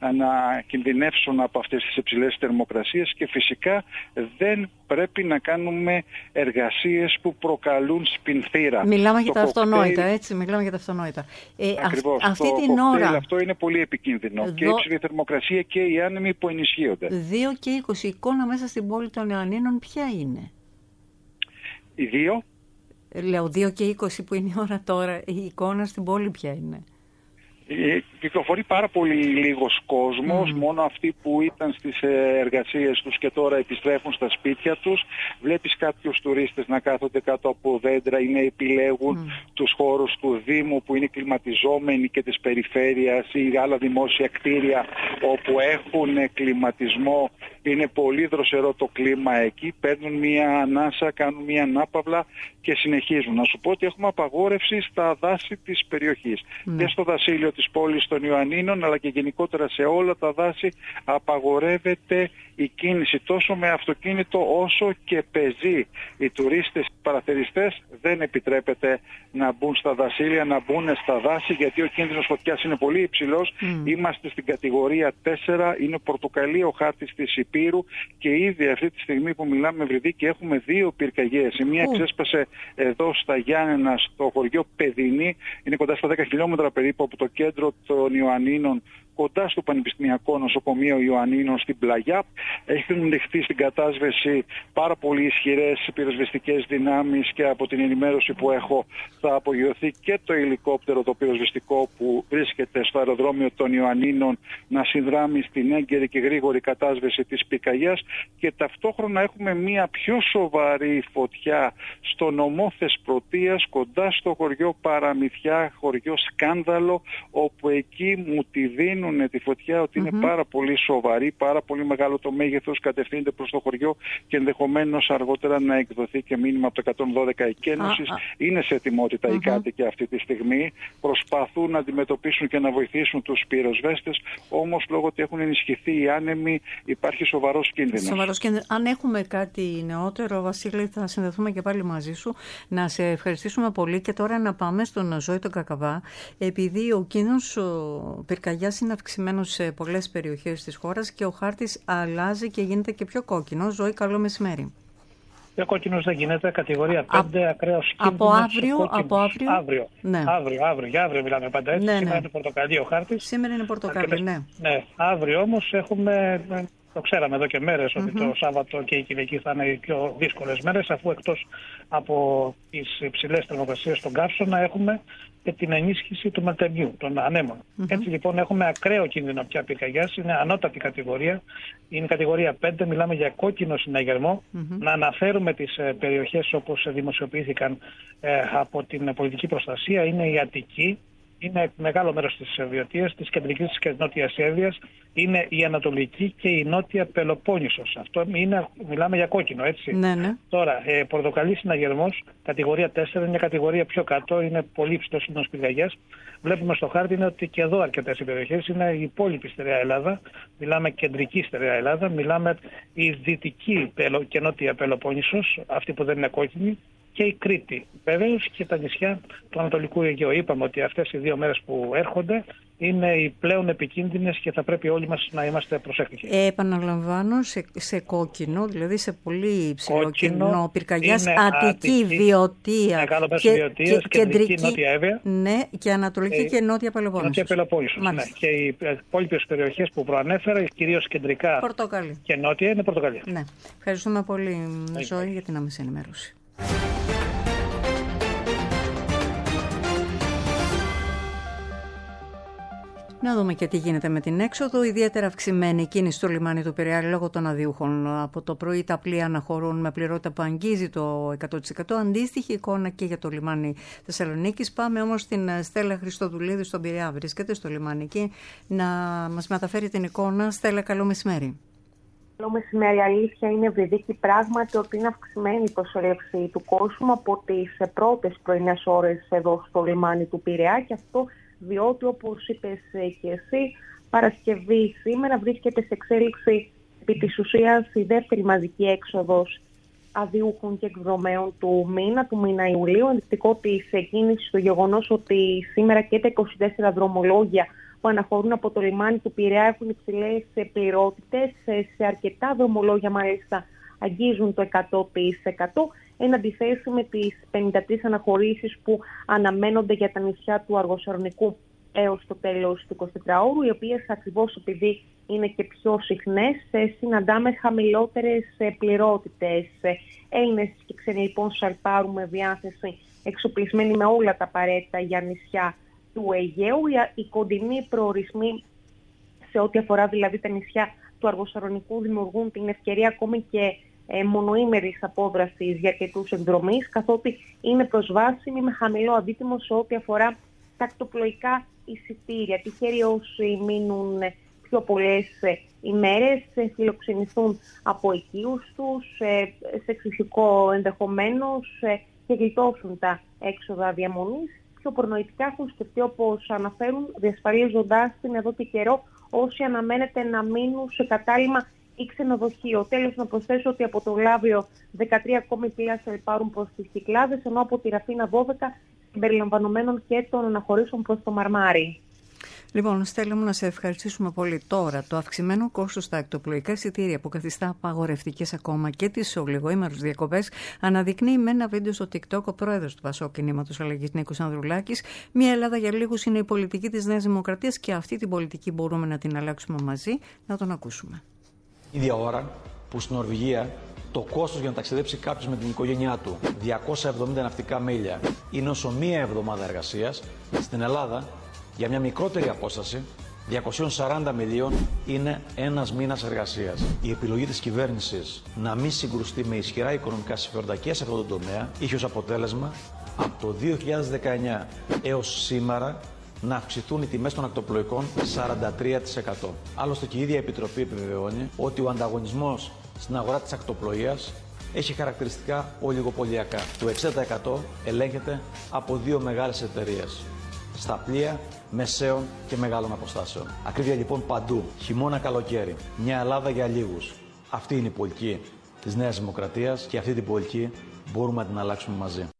να κινδυνεύσουν από αυτές τις υψηλές θερμοκρασίες, και φυσικά δεν πρέπει να κάνουμε εργασίες που προκαλούν σπινθήρα. Μιλάμε για τα κοκτέιλ... αυτονόητα, έτσι, μιλάμε για τα αυτονόητα. Ε, Ακριβώς, αυτή το την ώρα... αυτό είναι πολύ επικίνδυνο. Δο... Και η υψηλή θερμοκρασία και οι άνεμοι που ενισχύονται. δύο και είκοσι, η εικόνα μέσα στην πόλη των Ιωαννίνων ποια είναι? Οι δύο. Λέω δύο και είκοσι που είναι η ώρα τώρα, η εικόνα στην πόλη ποια είναι? Κυκλοφορεί πάρα πολύ λίγος κόσμος, mm. μόνο αυτοί που ήταν στις εργασίες τους και τώρα επιστρέφουν στα σπίτια τους. Βλέπεις κάποιους τουρίστες να κάθονται κάτω από δέντρα ή να επιλέγουν mm. τους χώρους του Δήμου που είναι κλιματιζόμενοι, και της περιφέρειας ή άλλα δημόσια κτίρια όπου έχουν κλιματισμό. Είναι πολύ δροσερό το κλίμα εκεί, παίρνουν μία ανάσα, κάνουν μία ανάπαυλα και συνεχίζουν. Να σου πω ότι έχουμε απαγόρευση στα δάση της περιοχής. Mm. Και στο δασίλειο της πόλης των Ιωαννίνων αλλά και γενικότερα σε όλα τα δάση απαγορεύεται η κίνηση τόσο με αυτοκίνητο όσο και πεζή. Οι τουρίστες, οι παραθεριστές δεν επιτρέπεται να μπουν στα δασίλια, να μπουν στα δάση, γιατί ο κίνδυνος φωτιάς είναι πολύ υψηλός. Mm. Είμαστε στην κατηγορία τέσσερα, είναι πορτοκαλί ο χάρτης της Υπήρου και ήδη αυτή τη στιγμή που μιλάμε, Ευρυδίκη, έχουμε δύο πυρκαγιές. Η μία mm. ξέσπασε εδώ στα Γιάννενα, στο χωριό Παιδινή, είναι κοντά στα δέκα χιλιόμετρα περίπου από το κέντρο των Ιωαννίνων, κοντά στο Πανεπιστημιακό Νοσοκομείο Ιωαννίνων στην Πλαγιά. Έχουν ληφθεί στην κατάσβεση πάρα πολύ ισχυρές πυροσβεστικές δυνάμεις και από την ενημέρωση που έχω θα απογειωθεί και το ελικόπτερο το πυροσβεστικό που βρίσκεται στο αεροδρόμιο των Ιωαννίνων να συνδράμει στην έγκαιρη και γρήγορη κατάσβεση της πυρκαγιάς, και ταυτόχρονα έχουμε μια πιο σοβαρή φωτιά στο νομό Θεσπρωτείας κοντά στο χωριό Παραμυθιά, χωριό Σκάνδαλο, όπου εκεί μου τη δίνουν τη φωτιά ότι mm-hmm. είναι πάρα πολύ σοβαρή, πάρα πολύ μεγάλο το μέγεθος, κατευθύνεται προς το χωριό και ενδεχομένως αργότερα να εκδοθεί και μήνυμα από το εκατόν δώδεκα εκένωσης. Ah, ah. Είναι σε ετοιμότητα mm-hmm. οι κάτοικοι αυτή τη στιγμή, προσπαθούν να αντιμετωπίσουν και να βοηθήσουν τους πυροσβέστες, όμως λόγω ότι έχουν ενισχυθεί οι άνεμοι υπάρχει σοβαρός κίνδυνος. Σοβαρός κίνδυνος. Αν έχουμε κάτι νεότερο, Βασίλη, θα συνδεθούμε και πάλι μαζί σου. Να σε ευχαριστήσουμε πολύ και τώρα να πάμε στον Ζώη τον Κακαβά, επειδή ο κίνδυνος πυρκαγιάς είναι αυξημένος σε πολλές περιοχές της χώρας και ο χάρτης αλλάζει και γίνεται και πιο κόκκινο. Ζωή, καλό μεσημέρι. Πιο κόκκινος δεν γίνεται, κατηγορία πέντε, ακραίος κίνδυνος. Από αύριο, από αύριο. Αύριο, ναι. αύριο, αύριο, για αύριο μιλάμε πάντα έτσι. Ναι, Σήμερα ναι. είναι πορτοκαλί ο χάρτης. Σήμερα είναι πορτοκαλί, ναι. Ναι. Αύριο όμως έχουμε, το ξέραμε εδώ και μέρες, mm-hmm. ότι το Σάββατο και η Κυριακή θα είναι οι πιο δύσκολες μέρες, αφού εκτός από τις υψηλές θερμοκρασίες στον καύσωνα έχουμε και την ενίσχυση του μελτεμιού, των ανέμων. Mm-hmm. Έτσι λοιπόν έχουμε ακραίο κίνδυνο πια πυρκαγιάς, είναι ανώτατη κατηγορία, είναι κατηγορία πέντε, μιλάμε για κόκκινο συναγερμό. Mm-hmm. Να αναφέρουμε τις ε, περιοχές όπως δημοσιοποιήθηκαν ε, από την πολιτική προστασία, είναι η Αττική, είναι μεγάλο μέρος της Βιωτίας, της κεντρικής και νότιας Σέρβιας, είναι η Ανατολική και η Νότια Πελοπόννησος. Αυτό είναι, μιλάμε για κόκκινο, έτσι. Ναι, ναι. Τώρα, ε, πορτοκαλί συναγερμός, κατηγορία τέσσερα, είναι μια κατηγορία πιο κάτω, είναι πολύ υψηλός κίνδυνος πυρκαγιάς. Βλέπουμε στο χάρτη είναι ότι και εδώ αρκετές οι περιοχές, είναι η υπόλοιπη στερεά Ελλάδα, μιλάμε κεντρική στερεά Ελλάδα, μιλάμε η δυτική και νότια Πελοπόννησος, αυτή που δεν είναι κόκκινη, και η Κρήτη. Βεβαίως και τα νησιά του Ανατολικού Αιγαίου. Είπαμε ότι αυτές οι δύο μέρες που έρχονται είναι οι πλέον επικίνδυνες και θα πρέπει όλοι μας να είμαστε προσεκτικοί. Ε, επαναλαμβάνω, σε, σε κόκκινο, δηλαδή σε πολύ υψηλό κίνδυνο πυρκαγιάς, Αττική, Βιωτία και, και, και κεντρική Νότια Εύβοια. Ναι, και Ανατολική ε, και Νότια Πελοπόννησος. Νότια Πελοπόννησος, ναι. Και οι υπόλοιπες περιοχές που προανέφερα, κυρίως κεντρικά πορτοκαλί. Και νότια, είναι πορτοκαλί. Ναι. Ευχαριστούμε πολύ, Ζωή, για την άμεση ενημέρωση. Να δούμε και τι γίνεται με την έξοδο. Ιδιαίτερα αυξημένη κίνηση στο λιμάνι του Πειραιά λόγω των αδιούχων. Από το πρωί τα πλοία αναχωρούν με πληρότητα που αγγίζει το εκατό τοις εκατό. Αντίστοιχη εικόνα και για το λιμάνι Θεσσαλονίκης. Πάμε όμως στην Στέλλα Χριστοδουλίδη στον Πειραιά. Βρίσκεται στο λιμάνι εκεί να μας μεταφέρει την εικόνα. Στέλλα, καλό μεσημέρι. Καλό μεσημέρι. Αλήθεια είναι, Ευρυδίκη, πράγματι ότι είναι αυξημένη η προσέλευση του κόσμου από τις πρώτες πρωινές ώρες εδώ στο λιμάνι του Πειραιά, και αυτό διότι, όπως είπες και εσύ, Παρασκευή σήμερα βρίσκεται σε εξέλιξη επί της ουσίας η δεύτερη μαζική έξοδος αδιούχων και εκδρομέων του μήνα, του μήνα Ιουλίου. Ενδεικτικό της κίνησης στο γεγονός ότι σήμερα και τα είκοσι τέσσερα δρομολόγια που αναχωρούν από το λιμάνι του Πειραιά έχουν υψηλές πληρότητες. Σε αρκετά δρομολόγια μάλιστα αγγίζουν το εκατό τοις εκατό, εν αντιθέσει με τις πενήντα τρεις αναχωρήσεις που αναμένονται για τα νησιά του Αργοσαρονικού έως το τέλος του εικοσιτετράωρου, οι οποίες ακριβώς επειδή είναι και πιο συχνές, συναντάμε χαμηλότερες πληρότητες. Έλληνες και ξένοι λοιπόν σαλπάρουν με διάθεση, εξοπλισμένοι με όλα τα απαραίτητα για νησιά του Αιγαίου. Οι κοντινοί προορισμοί σε ό,τι αφορά δηλαδή τα νησιά του Αργοσαρονικού δημιουργούν την ευκαιρία ακόμη και ε, μονοήμερης απόδρασης για αρκετούς εκδρομείς, καθότι είναι προσβάσιμοι με χαμηλό αντίτιμο σε ό,τι αφορά τακτοπλοϊκά εισιτήρια. Τυχαίροι όσοι μείνουν πιο πολλές ημέρες φιλοξενηθούν από οικείους τους, σε εξοχικό ενδεχομένως, και γλιτώσουν τα έξοδα διαμονής. προνοητικά έχουν σκεφτεί, όπως αναφέρουν, διασφαλίζοντάς την εδώ και καιρό όσοι αναμένεται να μείνουν σε κατάλημα ή ξενοδοχείο. Τέλος, να προσθέσω ότι από το Λάβιο δεκατρία ακόμη πλοία θα πάρουν προς τις Κυκλάδες, ενώ από τη Ραφίνα δώδεκα συμπεριλαμβανομένων και των αναχωρήσεων προς το Μαρμάρι. Λοιπόν, θέλουμε να σε ευχαριστήσουμε πολύ. Τώρα, το αυξημένο κόστος στα ακτοπλοϊκά εισιτήρια που καθιστά απαγορευτικές ακόμα και τις ολιγοήμερους διακοπές, αναδεικνύει με ένα βίντεο στο TikTok ο πρόεδρος του Πασόκ Κινήματος Αλλαγής Νίκος Ανδρουλάκης. Μια Ελλάδα για λίγους είναι η πολιτική της Νέας Δημοκρατίας και αυτή την πολιτική μπορούμε να την αλλάξουμε μαζί. Να τον ακούσουμε. Ίδια ώρα που στην Νορβηγία το κόστος για να ταξιδέψει κάποιος με την οικογένειά του διακόσια εβδομήντα ναυτικά μίλια είναι όσο μία εβδομάδα εργασίας, στην Ελλάδα για μια μικρότερη απόσταση διακόσια σαράντα μιλίων είναι ένας μήνας εργασίας. Η επιλογή της κυβέρνησης να μην συγκρουστεί με ισχυρά οικονομικά συμφέροντα και σε αυτό το τομέα είχε ως αποτέλεσμα από το δύο χιλιάδες δεκαεννιά έως σήμερα να αυξηθούν οι τιμές των ακτοπλοϊκών σαράντα τρία τοις εκατό. Άλλωστε και η ίδια Επιτροπή επιβεβαιώνει ότι ο ανταγωνισμός στην αγορά της ακτοπλοείας έχει χαρακτηριστικά ολιγοπωλιακά. Το εξήντα τοις εκατό ελέγχεται από δύο μεγάλες εταιρείες στα πλοία μεσαίων και μεγάλων αποστάσεων. Ακρίβεια λοιπόν παντού, χειμώνα καλοκαίρι, μια Ελλάδα για λίγους. Αυτή είναι η πολιτική της Νέας Δημοκρατίας και αυτή την πολιτική μπορούμε να την αλλάξουμε μαζί.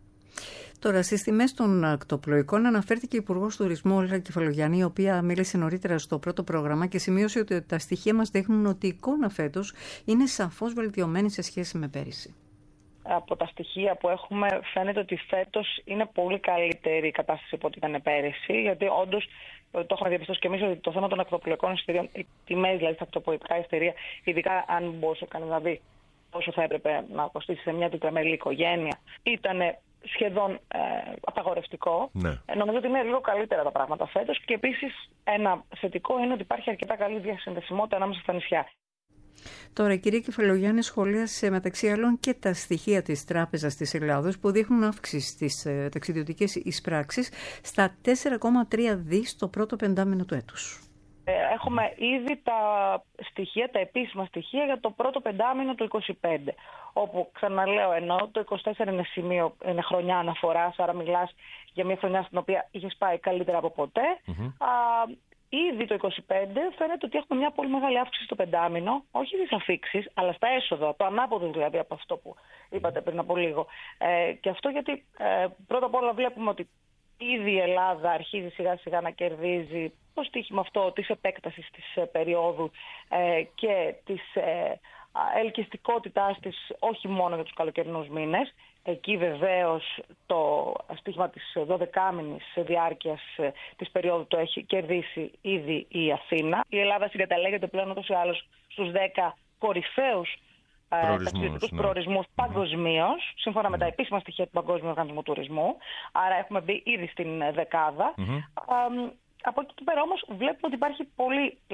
Τώρα, στις τιμές των ακτοπλοϊκών αναφέρθηκε η Υπουργός Τουρισμού Όλγα Κεφαλογιάννη, η οποία μίλησε νωρίτερα στο πρώτο πρόγραμμα και σημείωσε ότι τα στοιχεία μας δείχνουν ότι η εικόνα φέτος είναι σαφώς βελτιωμένη σε σχέση με πέρυσι. Από τα στοιχεία που έχουμε φαίνεται ότι φέτος είναι πολύ καλύτερη η κατάσταση από ό,τι ήταν πέρυσι, γιατί όντως το έχουμε διαπιστώσει και εμείς ότι το θέμα των ακτοπλοϊκών εισιτηρίων, οι τιμές δηλαδή στα ακτοπλοϊκά εισιτηρία, ειδικά αν μπορούσε κανείς να δει πόσο θα έπρεπε να κοστίσει σε μια τετραμελή οικογένεια, ήταν σχεδόν ε, απαγορευτικό. Ναι. Ε, νομίζω ότι είναι λίγο καλύτερα τα πράγματα φέτος και επίσης ένα θετικό είναι ότι υπάρχει αρκετά καλή διασυνδεσιμότητα ανάμεσα στα νησιά. Τώρα, η κυρία Κεφαλογιάννη σχολίασε μεταξύ άλλων και τα στοιχεία της Τράπεζας της Ελλάδος που δείχνουν αύξηση στις ε, ταξιδιωτικές εισπράξεις στα τέσσερα κόμμα τρία δισεκατομμύρια το πρώτο πεντάμηνο του έτους. Έχουμε ήδη τα στοιχεία, τα επίσημα στοιχεία για το πρώτο πεντάμηνο του είκοσι πέντε, όπου ξαναλέω ενώ το είκοσι τέσσερα είναι σημείο, είναι χρονιά αναφοράς, άρα μιλάς για μια χρονιά στην οποία είχες πάει καλύτερα από ποτέ. Mm-hmm. Α, ήδη το είκοσι πέντε φαίνεται ότι έχουμε μια πολύ μεγάλη αύξηση στο πεντάμηνο, όχι στις αφίξεις, αλλά στα έσοδα, το ανάποδο δηλαδή από αυτό που είπατε πριν από λίγο. Ε, και αυτό γιατί ε, πρώτα απ' όλα βλέπουμε ότι ήδη η Ελλάδα αρχίζει σιγά σιγά να κερδίζει το στοίχημα αυτό της επέκτασης της ε, περίοδου ε, και της ε, ελκυστικότητάς της όχι μόνο για τους καλοκαιρινούς μήνες. Εκεί βεβαίως το στοίχημα της δωδεκάμηνης διάρκειας ε, της περίοδου το έχει κερδίσει ήδη η Αθήνα. Η Ελλάδα συγκαταλέγεται πλέον ούτως ή άλλως στους δέκα κορυφαίους ταξιδιωτικούς ναι. προορισμούς mm-hmm. παγκοσμίως, σύμφωνα mm-hmm. με τα επίσημα στοιχεία του Παγκόσμιου Οργανισμού Τουρισμού. Άρα έχουμε μπει ήδη στην δεκάδα. Mm-hmm. Α, από εκεί και πέρα όμως βλέπουμε ότι υπάρχει πολλή ε,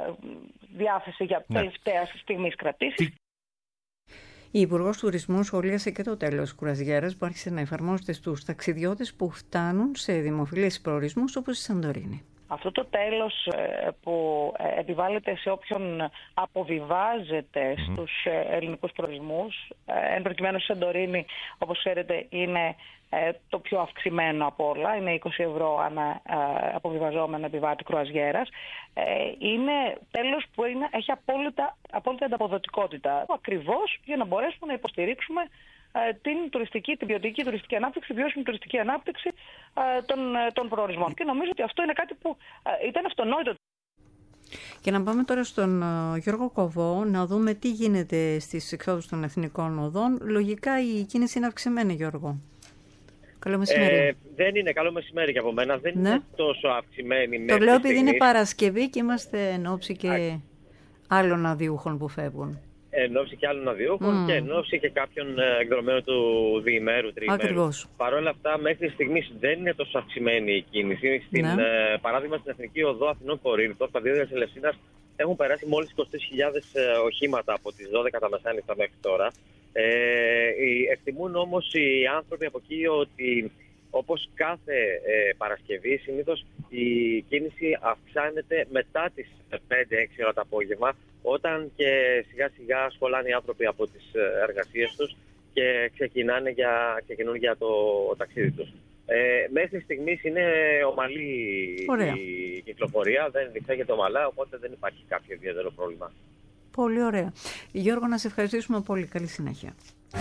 διάθεση για ναι. τελευταία στιγμής κρατήσεις. Η Υπουργός Τουρισμού σχολίασε και το τέλος κουραζιέρας που άρχισε να εφαρμόζεται στους ταξιδιώτες που φτάνουν σε δημοφιλείς προορισμούς όπως η Σαντορίνη. Αυτό το τέλος που επιβάλλεται σε όποιον αποβιβάζεται mm-hmm. στους ελληνικούς προορισμούς, εν προκειμένου στη Σαντορίνη, όπως ξέρετε, είναι το πιο αυξημένο από όλα, είναι είκοσι ευρώ ανά αποβιβαζόμενο επιβάτη κρουαζιέρας. Είναι τέλος που είναι, έχει απόλυτα, απόλυτα ανταποδοτικότητα, ακριβώς για να μπορέσουμε να υποστηρίξουμε την τουριστική, την ποιοτική τουριστική ανάπτυξη, βιώσιμη τουριστική ανάπτυξη των, των προορισμών. Και νομίζω ότι αυτό είναι κάτι που ήταν αυτονόητο. Και να πάμε τώρα στον Γιώργο Κοβό να δούμε τι γίνεται στις εξόδους των εθνικών οδών. Λογικά η κίνηση είναι αυξημένη, Γιώργο. Καλό μεσημέρι. Ε, δεν είναι καλό μεσημέρι για από μένα. Δεν ναι. είναι τόσο αυξημένη. Το λέω επειδή είναι Παρασκευή και είμαστε εν ώψη και Α... άλλων αδιούχων που φεύγουν. Εν ώψη και άλλων αδιούχων mm. και εν ώψη και κάποιων εκδρομένων του διημέρου, τριημέρου. Ακριβώς. Παρ' όλα αυτά, μέχρι στιγμής δεν είναι τόσο αυξημένη η κίνηση. Στην, ναι. ε, παράδειγμα, στην Εθνική Οδό Αθηνών Κορίνθου, στα δύο της Ελευσίνας, έχουν περάσει μόλις είκοσι τρεις χιλιάδες οχήματα από τις δώδεκα τα μεσάνυχτα μέχρι τώρα. Ε, εκτιμούν όμως οι άνθρωποι από εκεί ότι όπως κάθε ε, Παρασκευή, συνήθως η κίνηση αυξάνεται μετά τις πέντε έξι ώρα το απόγευμα, όταν και σιγά σιγά σχολάνε οι άνθρωποι από τις εργασίες τους και ξεκινάνε για, ξεκινούν για το ταξίδι τους. Ε, μέχρι στιγμής είναι ομαλή ωραία. η κυκλοφορία, δεν διεξάγεται ομαλά, οπότε δεν υπάρχει κάποιο ιδιαίτερο πρόβλημα. Πολύ ωραία. Γιώργο, να σε ευχαριστήσουμε πολύ. Καλή συνέχεια.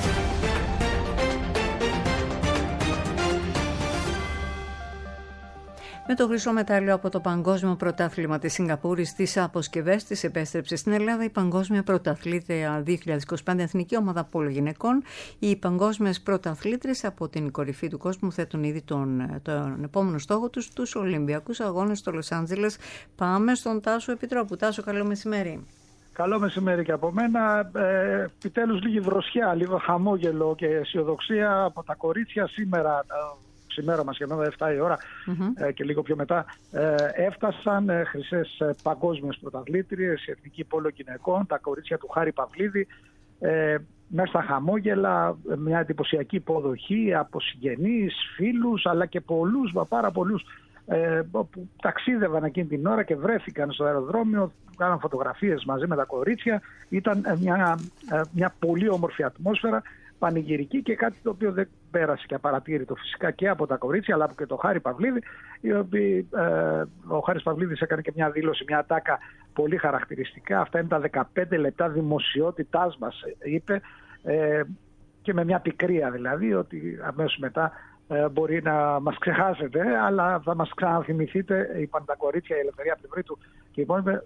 Με το χρυσό μετάλλιο από το Παγκόσμιο Πρωτάθλημα της Σιγκαπούρης στις αποσκευές της επέστρεψε στην Ελλάδα η Παγκόσμια Πρωταθλήτρια δύο χιλιάδες είκοσι πέντε Εθνική Ομάδα Πόλο Γυναικών. Οι παγκόσμιες πρωταθλήτρες από την κορυφή του κόσμου θέτουν ήδη τον, τον επόμενο στόχο τους, τους Ολυμπιακούς Αγώνες στο Λος Άντζελες. Πάμε στον Τάσο Επιτρόπου. Τάσο, καλό μεσημέρι. Καλό μεσημέρι και από μένα. Ε, επιτέλους λίγη δροσιά, λίγο χαμόγελο και αισιοδοξία από τα κορίτσια σήμερα. Ξημέρωμα σχεδόν εφτά η ώρα mm-hmm. ε, και λίγο πιο μετά ε, έφτασαν ε, χρυσές ε, παγκόσμιες πρωταθλήτριες, η Εθνική Πόλο Γυναικών, τα κορίτσια του Χάρη Παυλίδη, ε, μέσα στα χαμόγελα, μια εντυπωσιακή υποδοχή από συγγενείς, φίλους, αλλά και πολλούς, πάρα πολλούς ε, που ταξίδευαν εκείνη την ώρα και βρέθηκαν στο αεροδρόμιο, κάναν φωτογραφίες μαζί με τα κορίτσια. Ήταν μια, μια πολύ όμορφη ατμόσφαιρα, πανηγυρική, και κάτι το οποίο δεν πέρασε και απαρατήρητο φυσικά και από τα κορίτσια, αλλά και το Χάρη Παυλίδη, η οποία, ε, ο Χάρης Παυλίδης έκανε και μια δήλωση, μια ατάκα πολύ χαρακτηριστικά. Αυτά είναι τα δεκαπέντε λεπτά δημοσιότητάς μας, είπε, ε, και με μια πικρία δηλαδή, ότι αμέσως μετά ε, μπορεί να μας ξεχάσετε, αλλά θα μας ξαναθυμηθείτε, είπαν τα κορίτσια, η Ελευθερία Πλευρήτου και η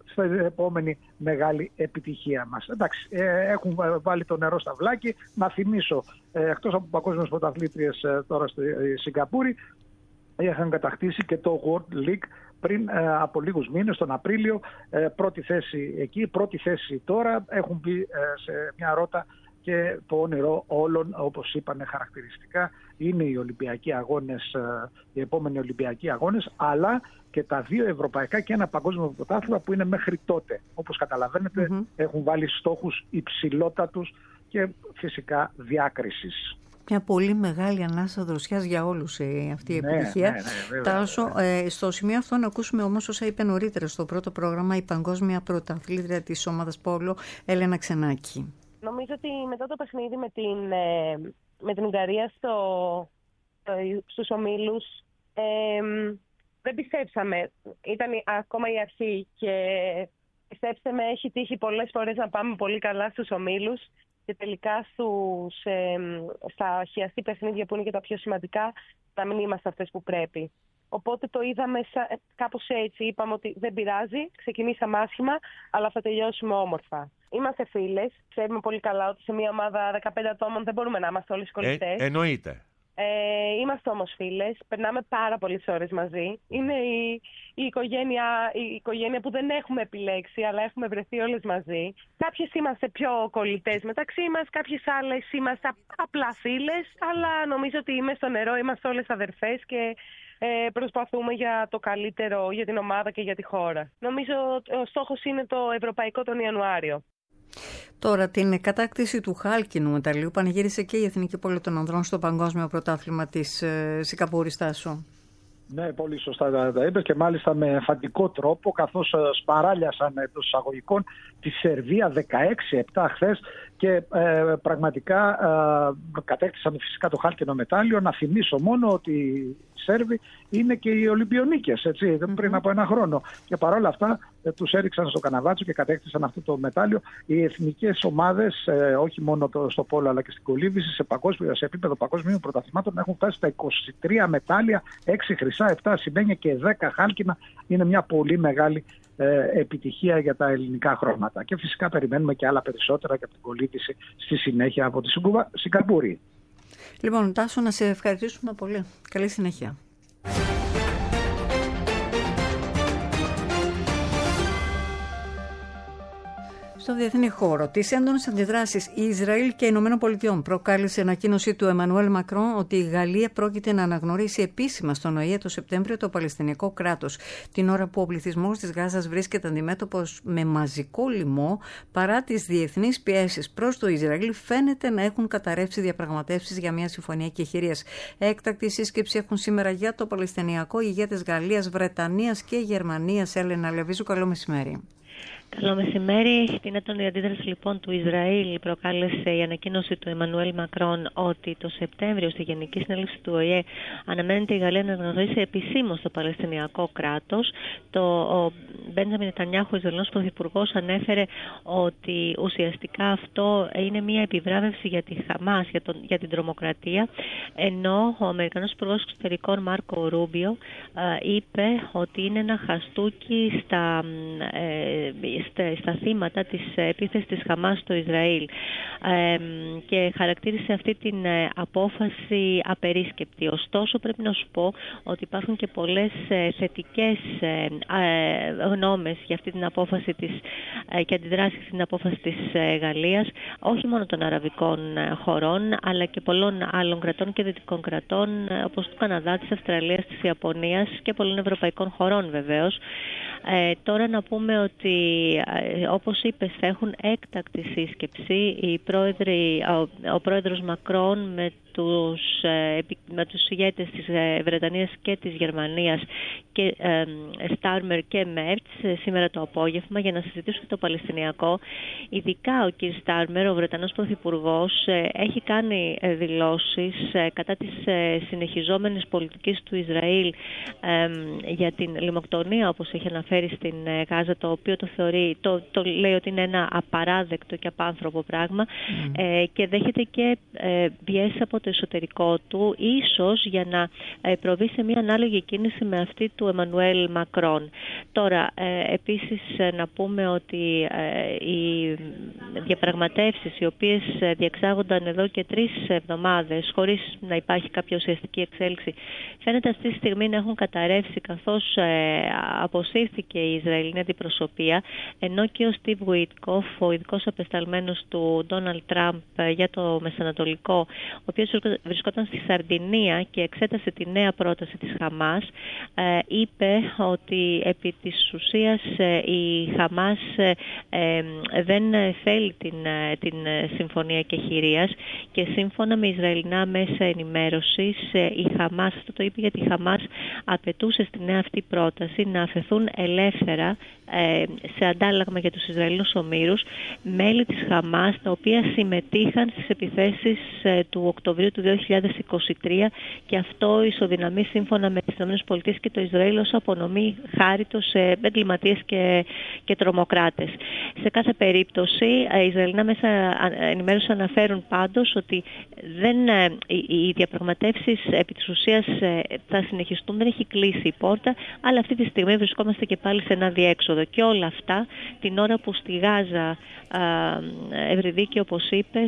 επόμενη μεγάλη επιτυχία μας. Εντάξει, ε, έχουν βάλει το νερό στα βλάκι. Να θυμίσω, ε, εκτός από παγκόσμιες πρωταθλήτριες ε, τώρα στη Σιγκαπούρη, είχαν κατακτήσει και το World League πριν ε, από λίγους μήνες, τον Απρίλιο, ε, πρώτη θέση εκεί, πρώτη θέση τώρα, έχουν μπει ε, σε μια ρότα και το όνειρο όλων, όπως είπανε χαρακτηριστικά, είναι οι Ολυμπιακοί Αγώνες, οι επόμενοι Ολυμπιακοί Αγώνες, αλλά και τα δύο ευρωπαϊκά και ένα παγκόσμιο πρωτάθλημα που είναι μέχρι τότε. Όπως καταλαβαίνετε, mm-hmm. έχουν βάλει στόχους υψηλότατους και φυσικά διάκρισης. Μια πολύ μεγάλη ανάσα δροσιάς για όλους ε, αυτή η ναι, επιτυχία. Ναι, ναι, βέβαια, Τάσο, βέβαια. Ε, στο σημείο αυτό να ακούσουμε όμως όσα είπε νωρίτερα στο πρώτο πρόγραμμα η παγκόσμια πρωταθλήτρια της ομάδας Πόλο, Έλενα Ξενάκη. Νομίζω ότι μετά το παιχνίδι με την, με την Ουγγαρία στο, στους ομίλους ε, δεν πιστέψαμε. Ήταν ακόμα η αρχή και πιστέψτε με, έχει τύχει πολλές φορές να πάμε πολύ καλά στους ομίλους και τελικά στους, ε, στα χιαστή παιχνίδια που είναι και τα πιο σημαντικά να μην είμαστε αυτές που πρέπει. Οπότε το είδαμε σα, κάπως έτσι. Είπαμε ότι δεν πειράζει, ξεκινήσαμε άσχημα, αλλά θα τελειώσουμε όμορφα. Είμαστε φίλες. Ξέρουμε πολύ καλά ότι σε μια ομάδα δεκαπέντε ατόμων δεν μπορούμε να είμαστε όλοι σκολιστές. Ε, εννοείται. Ε, είμαστε όμως φίλες. Περνάμε πάρα πολλές ώρες μαζί. Είναι η, η, οικογένεια, η οικογένεια που δεν έχουμε επιλέξει, αλλά έχουμε βρεθεί όλες μαζί. Κάποιες είμαστε πιο κολλητές μεταξύ μας, κάποιες άλλες είμαστε απλά φίλες, αλλά νομίζω ότι είμαι στο νερό, είμαστε όλες αδερφές και Ε, προσπαθούμε για το καλύτερο για την ομάδα και για τη χώρα. Νομίζω ο στόχος είναι το ευρωπαϊκό τον Ιανουάριο. Τώρα, την κατάκτηση του χάλκινου μεταλλίου πανηγύρισε και η Εθνική Πόλη των Ανδρών στο Παγκόσμιο Πρωτάθλημα της ε, Σιγκαπούρης, Τάσο. Ναι, πολύ σωστά τα είπες και μάλιστα με εμφαντικό τρόπο, καθώς σπαράλιασαν εντός εισαγωγικών τη Σερβία δεκαέξι επτά χθες και ε, πραγματικά ε, κατέκτησαν φυσικά το χάλκινο μετάλλιο. Να θυμίσω μόνο ότι οι Σέρβοι είναι και οι Ολυμπιονίκες, έτσι, mm-hmm. πριν από ένα χρόνο. Και παρόλα αυτά ε, τους έριξαν στο καναβάτσο και κατέκτησαν αυτό το μετάλλιο. Οι εθνικές ομάδες, ε, όχι μόνο το, στο πόλο αλλά και στην κολύμβηση, σε, σε επίπεδο παγκόσμιων πρωταθλημάτων έχουν φτάσει στα είκοσι τρία μετάλλια, έξι χρυσά, επτά ασημένια και δέκα χάλκινα. Είναι μια πολύ μεγάλη ε, επιτυχία για τα ελληνικά χρώματα. Και φυσικά περιμένουμε και άλλα περισσότερα και από την κολύμβηση στη συνέχεια από τη Σιγκαπούρη. Λοιπόν, Τάσο, να σε ευχαριστήσουμε πολύ. Καλή συνέχεια. Στο διεθνή χώρο, τις έντονες αντιδράσεις Ισραήλ και Ηνωμένων Πολιτειών προκάλεσε ανακοίνωση του Εμμανουέλ Μακρόν ότι η Γαλλία πρόκειται να αναγνωρίσει επίσημα στον Ο Ε Ε το Σεπτέμβριο το Παλαιστινιακό κράτος, την ώρα που ο πληθυσμός της Γάζας βρίσκεται αντιμέτωπος με μαζικό λοιμό, παρά τις διεθνείς πιέσεις προς το Ισραήλ, φαίνεται να έχουν καταρρεύσει διαπραγματεύσεις για μια συμφωνία εκεχηρίας. Έκτακτη σύσκεψη έχουν σήμερα για το Παλαιστινιακό ηγέτες Γαλλίας, Βρετανίας και Γερμανίας. Έλενα Λεβίζου, καλό μεσημέρι. Καλό μεσημέρι. Την έντονη αντίδραση λοιπόν του Ισραήλ προκάλεσε η ανακοίνωση του Εμμανουέλ Μακρόν ότι το Σεπτέμβριο στη Γενική Συνέλευση του Ο Η Ε αναμένεται η Γαλλία να αναγνωρίσει επισήμως το Παλαιστινιακό κράτος. Το ο Μπέντζαμιν Νετανιάχου, ο Ισραηλινός Πρωθυπουργός, ανέφερε ότι ουσιαστικά αυτό είναι μια επιβράβευση για τη Χαμάς, για, τον, για την τρομοκρατία, ενώ ο Αμερικανός Υπουργός Εξωτερικών Μάρκο Ρούμπιο είπε ότι είναι ένα χαστούκι στα, ε, στα, στα θύματα της επίθεσης της Χαμάς στο Ισραήλ ε, και χαρακτήρισε αυτή την ε, απόφαση απερίσκεπτη. Ωστόσο πρέπει να σου πω ότι υπάρχουν και πολλές ε, θετικές ε, ε, γνώμες για αυτή την απόφαση της, ε, και αντιδράσεις στην απόφαση της ε, Γαλλίας, όχι μόνο των αραβικών ε, χωρών, αλλά και πολλών άλλων κρατών και δυτικών κρατών, ε, όπως του Καναδά, της Αυστραλίας, της Ιαπωνίας και πολλών ευρωπαϊκών χωρών βεβαίως. Ε, τώρα να πούμε ότι ε, όπως είπες θα έχουν έκτακτη σύσκεψη οι πρόεδροι, ο, ο πρόεδρος Μακρόν με τους, ε, με τους ηγέτες της ε, Βρετανίας και της Γερμανίας και ε, Στάρμερ και Μέρτς ε, σήμερα το απόγευμα για να συζητήσουν το Παλαιστινιακό. Ειδικά ο κ. Στάρμερ, ο Βρετανός Πρωθυπουργός, ε, έχει κάνει ε, δηλώσεις ε, κατά της ε, συνεχιζόμενης πολιτικής του Ισραήλ ε, για την λιμοκτονία, όπως έχει αναφέρει στην ε, Γάζα, το οποίο το θεωρεί, το, το λέει ότι είναι ένα απαράδεκτο και απάνθρωπο πράγμα mm. ε, και δέχεται και ε, πιέσεις από το εσωτερικό του, ίσως για να ε, προβεί σε μια ανάλογη κίνηση με αυτή του Εμμανουέλ Μακρόν. Τώρα, ε, επίσης ε, να πούμε ότι ε, οι διαπραγματεύσεις οι οποίες διεξάγονταν εδώ και τρεις εβδομάδες χωρίς να υπάρχει κάποια ουσιαστική εξέλιξη, φαίνεται αυτή τη στιγμή να έχουν καταρρεύσει, καθώς ε, αποσύρθηκε η Ισραηλινή αντιπροσωπεία, ενώ και ο Στίβ Γουίτκοφ, ο ειδικός απεσταλμένος του Ντόναλντ Τραμπ για το Μεσανατολικό, ο οποίος βρισκόταν στη Σαρντινία και εξέτασε τη νέα πρόταση της Χαμάς, ε, είπε ότι επί της ουσίας ε, η Χαμάς ε, ε, δεν θέλει την, ε, την συμφωνία κεχηρίας και σύμφωνα με Ισραηλινά μέσα ενημέρωσης ε, η Χαμάς, αυτό το είπε γιατί η Χαμάς απαιτούσε στη νέα αυτή πρόταση να αφαιθούν ελεύθερα ε, σε αντάλλαγμα για τους Ισραηλινούς ομήρους μέλη της Χαμάς τα οποία συμμετείχαν στις επιθέσεις ε, του Οκτωβρίου του δύο χιλιάδες είκοσι τρία και αυτό ισοδυναμεί σύμφωνα με τις ΗΠΑ και το Ισραήλ ως απονομή χάριτος σε εγκληματίες και, και τρομοκράτες. Σε κάθε περίπτωση, οι Ισραηλινά μέσα ενημέρωση αναφέρουν πάντως ότι δεν, οι, οι διαπραγματεύσεις επί της ουσίας θα συνεχιστούν, δεν έχει κλείσει η πόρτα, αλλά αυτή τη στιγμή βρισκόμαστε και πάλι σε ένα διέξοδο και όλα αυτά την ώρα που στη Γάζα, Ευρυδίκη, όπως είπες,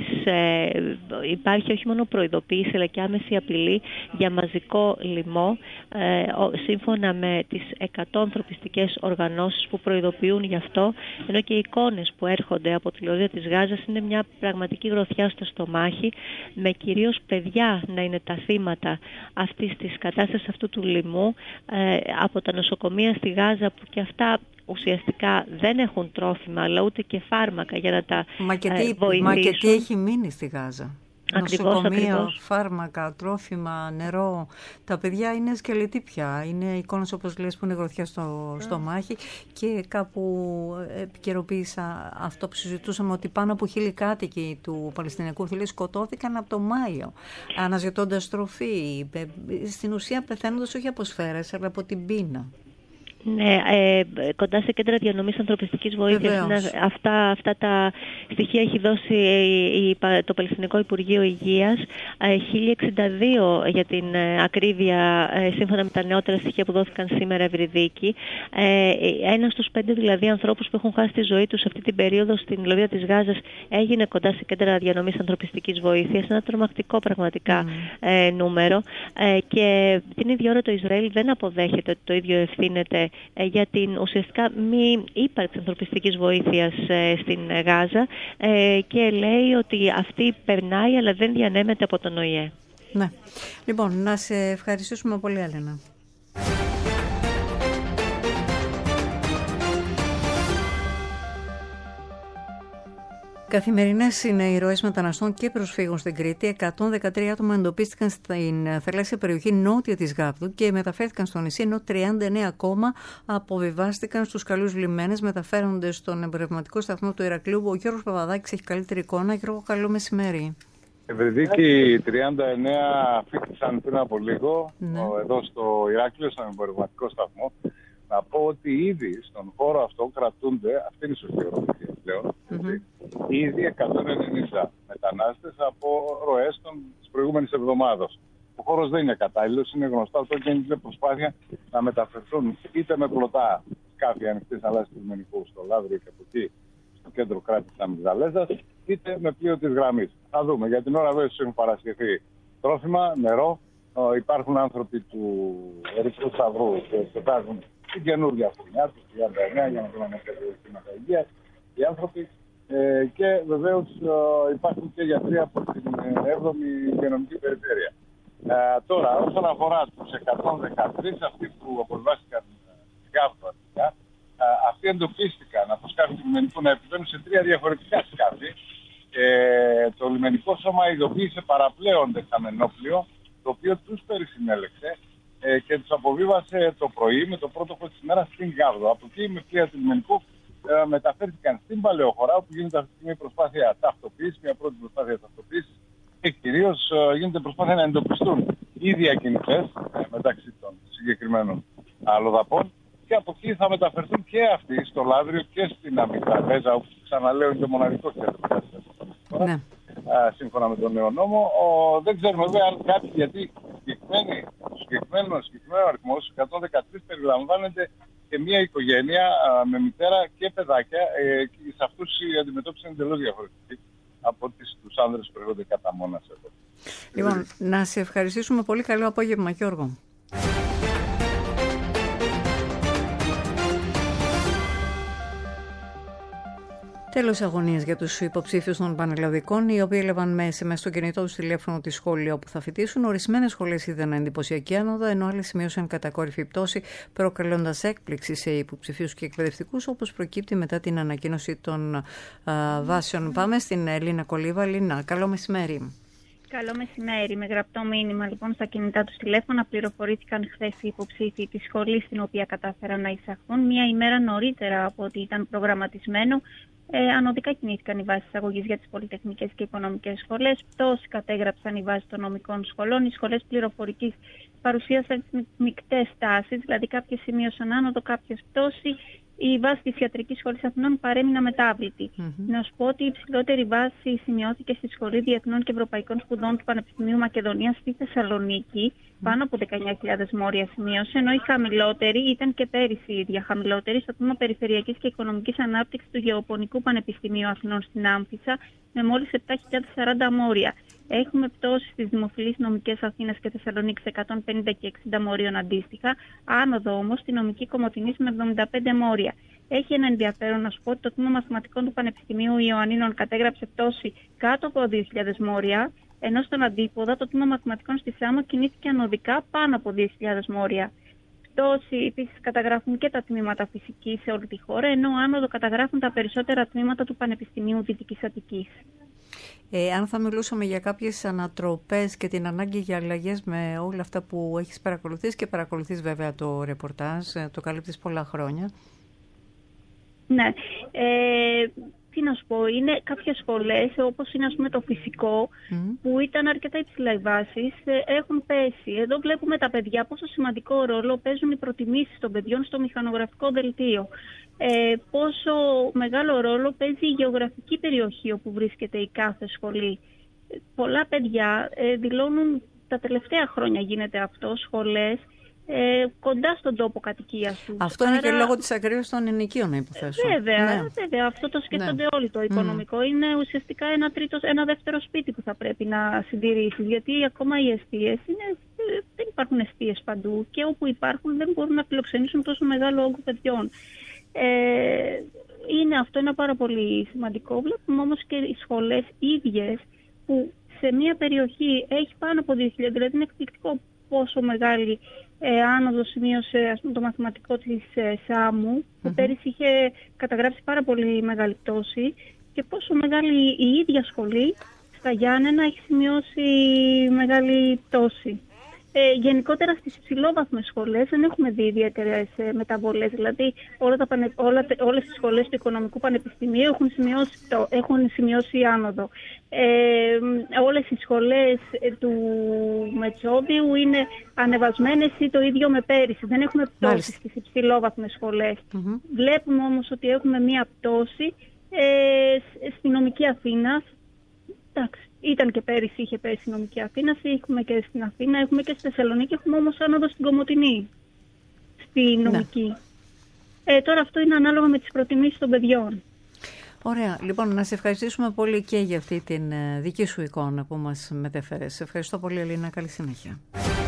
υπάρχει όχι μόνο προειδοποίηση αλλά και άμεση απειλή για μαζικό λοιμό ε, σύμφωνα με τις εκατό ανθρωπιστικές οργανώσεις που προειδοποιούν γι' αυτό, ενώ και οι εικόνες που έρχονται από τη λωρίδα της Γάζας είναι μια πραγματική γροθιά στο στομάχι, με κυρίως παιδιά να είναι τα θύματα αυτής της κατάστασης, αυτού του λοιμού, ε, από τα νοσοκομεία στη Γάζα που και αυτά ουσιαστικά δεν έχουν τρόφιμα αλλά ούτε και φάρμακα για να τα μα και τι, ε, βοηθήσουν. Μα και τι έχει μείνει στη Γάζα. Ακριβώς, Νοσοκομεία, ακριβώς. φάρμακα, τρόφιμα, νερό. Τα παιδιά είναι σκελετή πια. Είναι εικόνες όπως λες που είναι γροθιά στο, στο μάχη και κάπου επικαιροποίησα αυτό που συζητούσαμε ότι πάνω από χίλιοι κάτοικοι του Παλαιστινιακού Θηλίου σκοτώθηκαν από το Μάιο αναζητώντας τροφή. Στην ουσία πεθαίνοντας όχι από σφαίρες αλλά από την πείνα. Ναι, ε, κοντά σε κέντρα διανομής ανθρωπιστικής βοήθειας. Αυτά, αυτά τα στοιχεία έχει δώσει η, η, το Παλαιστινικό Υπουργείο Υγείας. Ε, χίλια εξήντα δύο για την ε, ακρίβεια, ε, σύμφωνα με τα νεότερα στοιχεία που δόθηκαν σήμερα Ευρυδίκη. Ε, ένα στους πέντε δηλαδή ανθρώπους που έχουν χάσει τη ζωή τους αυτή την περίοδο στην λωρίδα της Γάζας έγινε κοντά σε κέντρα διανομής ανθρωπιστικής βοήθειας. Ένα τρομακτικό πραγματικά mm. ε, νούμερο. Ε, και την ίδια ώρα το Ισραήλ δεν αποδέχεται ότι το ίδιο ευθύνεται για την ουσιαστικά μη ύπαρξη ανθρωπιστικής βοήθειας στην Γάζα και λέει ότι αυτή περνάει αλλά δεν διανέμεται από τον Ο Η Ε. Ναι. Λοιπόν, να σε ευχαριστήσουμε πολύ, Έλενα. Καθημερινές είναι οι ροές μεταναστών και προσφύγων στην Κρήτη. εκατόν δεκατρία άτομα εντοπίστηκαν στην θαλάσσια περιοχή νότια της Γάβδου και μεταφέρθηκαν στο νησί, ενώ τριάντα εννέα ακόμα αποβιβάστηκαν στους καλούς λιμένες, μεταφέρονται στον εμπορευματικό σταθμό του Ηρακλείου. Ο Γιώργος Παπαδάκης έχει καλύτερη εικόνα. Γιώργο, καλό μεσημέρι. Ευρυδίκη, τριάντα εννέα φύτησαν πριν από λίγο, ναι, εδώ στο Ηράκλειο, στον εμπορευματικό σταθμό. Να πω ότι ήδη στον χώρο αυτό κρατούνται, αυτή είναι η σωστή ορολογία πλέον, mm-hmm. ήδη εκατόν ενενήντα μετανάστες από ροές της προηγούμενης εβδομάδας. Ο χώρος δεν είναι κατάλληλος, είναι γνωστό αυτό και είναι προσπάθεια να μεταφερθούν είτε με πλωτά σκάφη ανοιχτής θαλάσσης του λιμενικού στο Λαύριο και από εκεί στο κέντρο κράτης της Αμυγδαλέζας, είτε με πλοίο της γραμμής. Θα δούμε. Για την ώρα βέβαια έχουν παρασχεθεί τρόφιμα, νερό. Υπάρχουν άνθρωποι του Ερυθρού Σταυρού και εξετάζουν την καινούργια χρονιά του τριάντα εννέα για να δούμε αν έχουν συστήματα υγείας οι άνθρωποι. Ε, και βεβαίως ε, υπάρχουν και γιατροί από την έβδομη υγειονομική περιφέρεια. Ε, τώρα, όσον αφορά τους εκατόν δεκατρείς, αυτοί που αποβιβάστηκαν στην Γάβδο αρχικά, ε, αυτοί εντοπίστηκαν από σκάφη του λιμενικού να επιβαίνουν σε τρία διαφορετικά σκάφη. Ε, το λιμενικό σώμα ειδοποίησε παραπλέον δεξαμενόπλιο, το οποίο τους περισυνέλεξε ε, και τους αποβίβασε το πρωί με το πρότοκο της ημέρας στην Γάβδο. Από εκεί με πλοία του λιμενικού ε, μεταφέρθηκαν στην Παλαιοχωρά, όπου γίνεται αυτή τη στιγμή προσπάθεια ταυτοποίησης, μια πρώτη προσπάθεια ταυτοποίησης, και κυρίως ε, γίνεται προσπάθεια να εντοπιστούν οι διακινητές ε, μεταξύ των συγκεκριμένων αλλοδαπών, και από εκεί θα μεταφερθούν και αυτοί στο Λαύριο και στην Αμυγδαλέζα, όπου ξαναλέω είναι το μοναδικό κέντρο. Ναι. Σύμφωνα με τον νέο νόμο. Ο, δεν ξέρουμε βέβαια αν κάποιοι, γιατί συγκεκριμένο, συγκεκριμένο αριθμό, εκατόν δεκατρείς, περιλαμβάνεται και μια οικογένεια α, με μητέρα και παιδάκια. Ε, και σε αυτούς η αντιμετώπιση είναι εντελώς διαφορετική από τις, τους άνδρες που έρχονται κατά μόνας εδώ. Λοιπόν, ε, να σε ευχαριστήσουμε πολύ. Καλό απόγευμα, Γιώργο. Τέλος αγωνίας για τους υποψήφιους των πανελλαδικών, οι οποίοι έλαβαν μέσα, μέσα στο κινητό τους τηλέφωνο τη σχολείο όπου θα φοιτήσουν. Ορισμένες σχολές είδαν εντυπωσιακή άνοδο, ενώ άλλες σημείωσαν κατακόρυφη πτώση, προκαλώντας έκπληξη σε υποψηφίους και εκπαιδευτικούς, όπως προκύπτει μετά την ανακοίνωση των α, βάσεων. Πάμε στην Ελίνα Κολίβα. Λίνα, καλό μεσημέρι. Καλό μεσημέρι. Με γραπτό μήνυμα λοιπόν στα κινητά τους τηλέφωνα πληροφορήθηκαν χθες οι υποψήφοι της σχολής στην οποία κατάφεραν να εισαχθούν μία ημέρα νωρίτερα από ό,τι ήταν προγραμματισμένο. Ε, ανωδικά κινήθηκαν οι βάσεις εισαγωγής για τις πολυτεχνικές και οικονομικές σχολές. Πτώση κατέγραψαν οι βάσεις των νομικών σχολών. Οι σχολές πληροφορικής παρουσίασαν μεικτές τάσεις, δηλαδή κάποιες σημείωσαν άνοδο, κάποιες πτώση. Η βάση της Ιατρικής Σχολής Αθηνών παρέμεινε μετάβλητη. Mm-hmm. Να σου πω ότι η υψηλότερη βάση σημειώθηκε στη Σχολή Διεθνών και Ευρωπαϊκών Σπουδών του Πανεπιστημίου Μακεδονίας στη Θεσσαλονίκη. Mm-hmm. Πάνω από δεκαεννιά χιλιάδες μόρια σημείωσε, ενώ η χαμηλότερη ήταν και πέρυσι η ίδια χαμηλότερη στο τμήμα Περιφερειακής και Οικονομικής Ανάπτυξης του Γεωπονικού Πανεπιστημίου Αθηνών στην Άμφισσα, με μόλις επτά χιλιάδες σαράντα μόρια. Έχουμε πτώσει στις δημοφιλείς νομικές Αθήνας και Θεσσαλονίκης εκατόν πενήντα και εξήντα μόριων αντίστοιχα, άνοδο όμως στη νομική Κομοτηνής με εβδομήντα πέντε μόρια. Έχει ένα ενδιαφέρον να σου πω ότι το τμήμα μαθηματικών του Πανεπιστημίου Ιωαννίνων κατέγραψε πτώση κάτω από δύο χιλιάδες μόρια, ενώ στον αντίποδα το τμήμα μαθηματικών στη Σάμο κινήθηκε ανωδικά πάνω από δύο χιλιάδες μόρια. Πτώση επίσης καταγράφουν και τα τμήματα φυσικής σε όλη τη χώρα, ενώ άνοδο καταγράφουν τα περισσότερα τμήματα του Πανεπιστημίου Δυτικής Αττικής. Ε, αν θα μιλούσαμε για κάποιες ανατροπές και την ανάγκη για αλλαγές με όλα αυτά που έχεις παρακολουθήσει και παρακολουθείς βέβαια το ρεπορτάζ, το καλύπτεις πολλά χρόνια. Ναι. Ε, τι να σου πω, είναι κάποιες σχολές όπως είναι ας πούμε το φυσικό mm. που ήταν αρκετά υψηλά οι βάσεις, έχουν πέσει. Εδώ βλέπουμε τα παιδιά πόσο σημαντικό ρόλο παίζουν οι προτιμήσεις των παιδιών στο μηχανογραφικό δελτίο. Ε, πόσο μεγάλο ρόλο παίζει η γεωγραφική περιοχή όπου βρίσκεται η κάθε σχολή. Πολλά παιδιά ε, δηλώνουν, τα τελευταία χρόνια γίνεται αυτό, σχολές ε, κοντά στον τόπο κατοικίας τους. Αυτό Άρα... είναι και λόγω της ακρίβειας των ενοικίων, να υποθέσω. Βέβαια, ναι. βέβαια, αυτό το σκέφτονται ναι. όλοι. Το οικονομικό mm. είναι ουσιαστικά ένα, τρίτο, ένα δεύτερο σπίτι που θα πρέπει να συντηρήσεις, γιατί ακόμα οι εστίες είναι, δεν υπάρχουν εστίες παντού και όπου υπάρχουν δεν μπορούν να φιλοξενήσουν τόσο μεγάλο όγκο παιδιών. Ε, είναι αυτό ένα πάρα πολύ σημαντικό. Βλέπουμε όμως και οι σχολές ίδιες που σε μια περιοχή έχει πάνω από δύο χιλιάδες, δηλαδή είναι εκπληκτικό πόσο μεγάλη ε, άνοδο σημείωσε ας πούμε, το μαθηματικό της ε, Σάμου, που mm-hmm. πέρυσι είχε καταγράψει πάρα πολύ μεγάλη πτώση. και πόσο μεγάλη η ίδια σχολή στα Γιάννενα έχει σημειώσει μεγάλη πτώση. Ε, γενικότερα στις υψηλόβαθμες σχολές δεν έχουμε δει ιδιαίτερες ε, μεταβολές. Δηλαδή όλα τα πανε, όλα, όλες οι σχολές του Οικονομικού Πανεπιστημίου έχουν σημειώσει, το, έχουν σημειώσει άνοδο. Ε, όλες οι σχολές ε, του Μετσόβιου είναι ανεβασμένες ή το ίδιο με πέρυσι. Δεν έχουμε πτώση στις υψηλόβαθμες σχολές. Mm-hmm. Βλέπουμε όμως ότι έχουμε μία πτώση ε, στη Νομική Αθήνας. Εντάξει. Ήταν και πέρυσι, είχε πέρυσι η Νομική Αθήνα, έχουμε και στην Αθήνα, έχουμε και στη Θεσσαλονίκη, έχουμε όμως άνοδο στην Κομοτηνή, στη Νομική. Ναι. Ε, τώρα αυτό είναι ανάλογα με τις προτιμήσεις των παιδιών. Ωραία. Λοιπόν, να σε ευχαριστήσουμε πολύ και για αυτή την δική σου εικόνα που μας μετέφερες. Σε ευχαριστώ πολύ, Ελίνα. Καλή συνέχεια.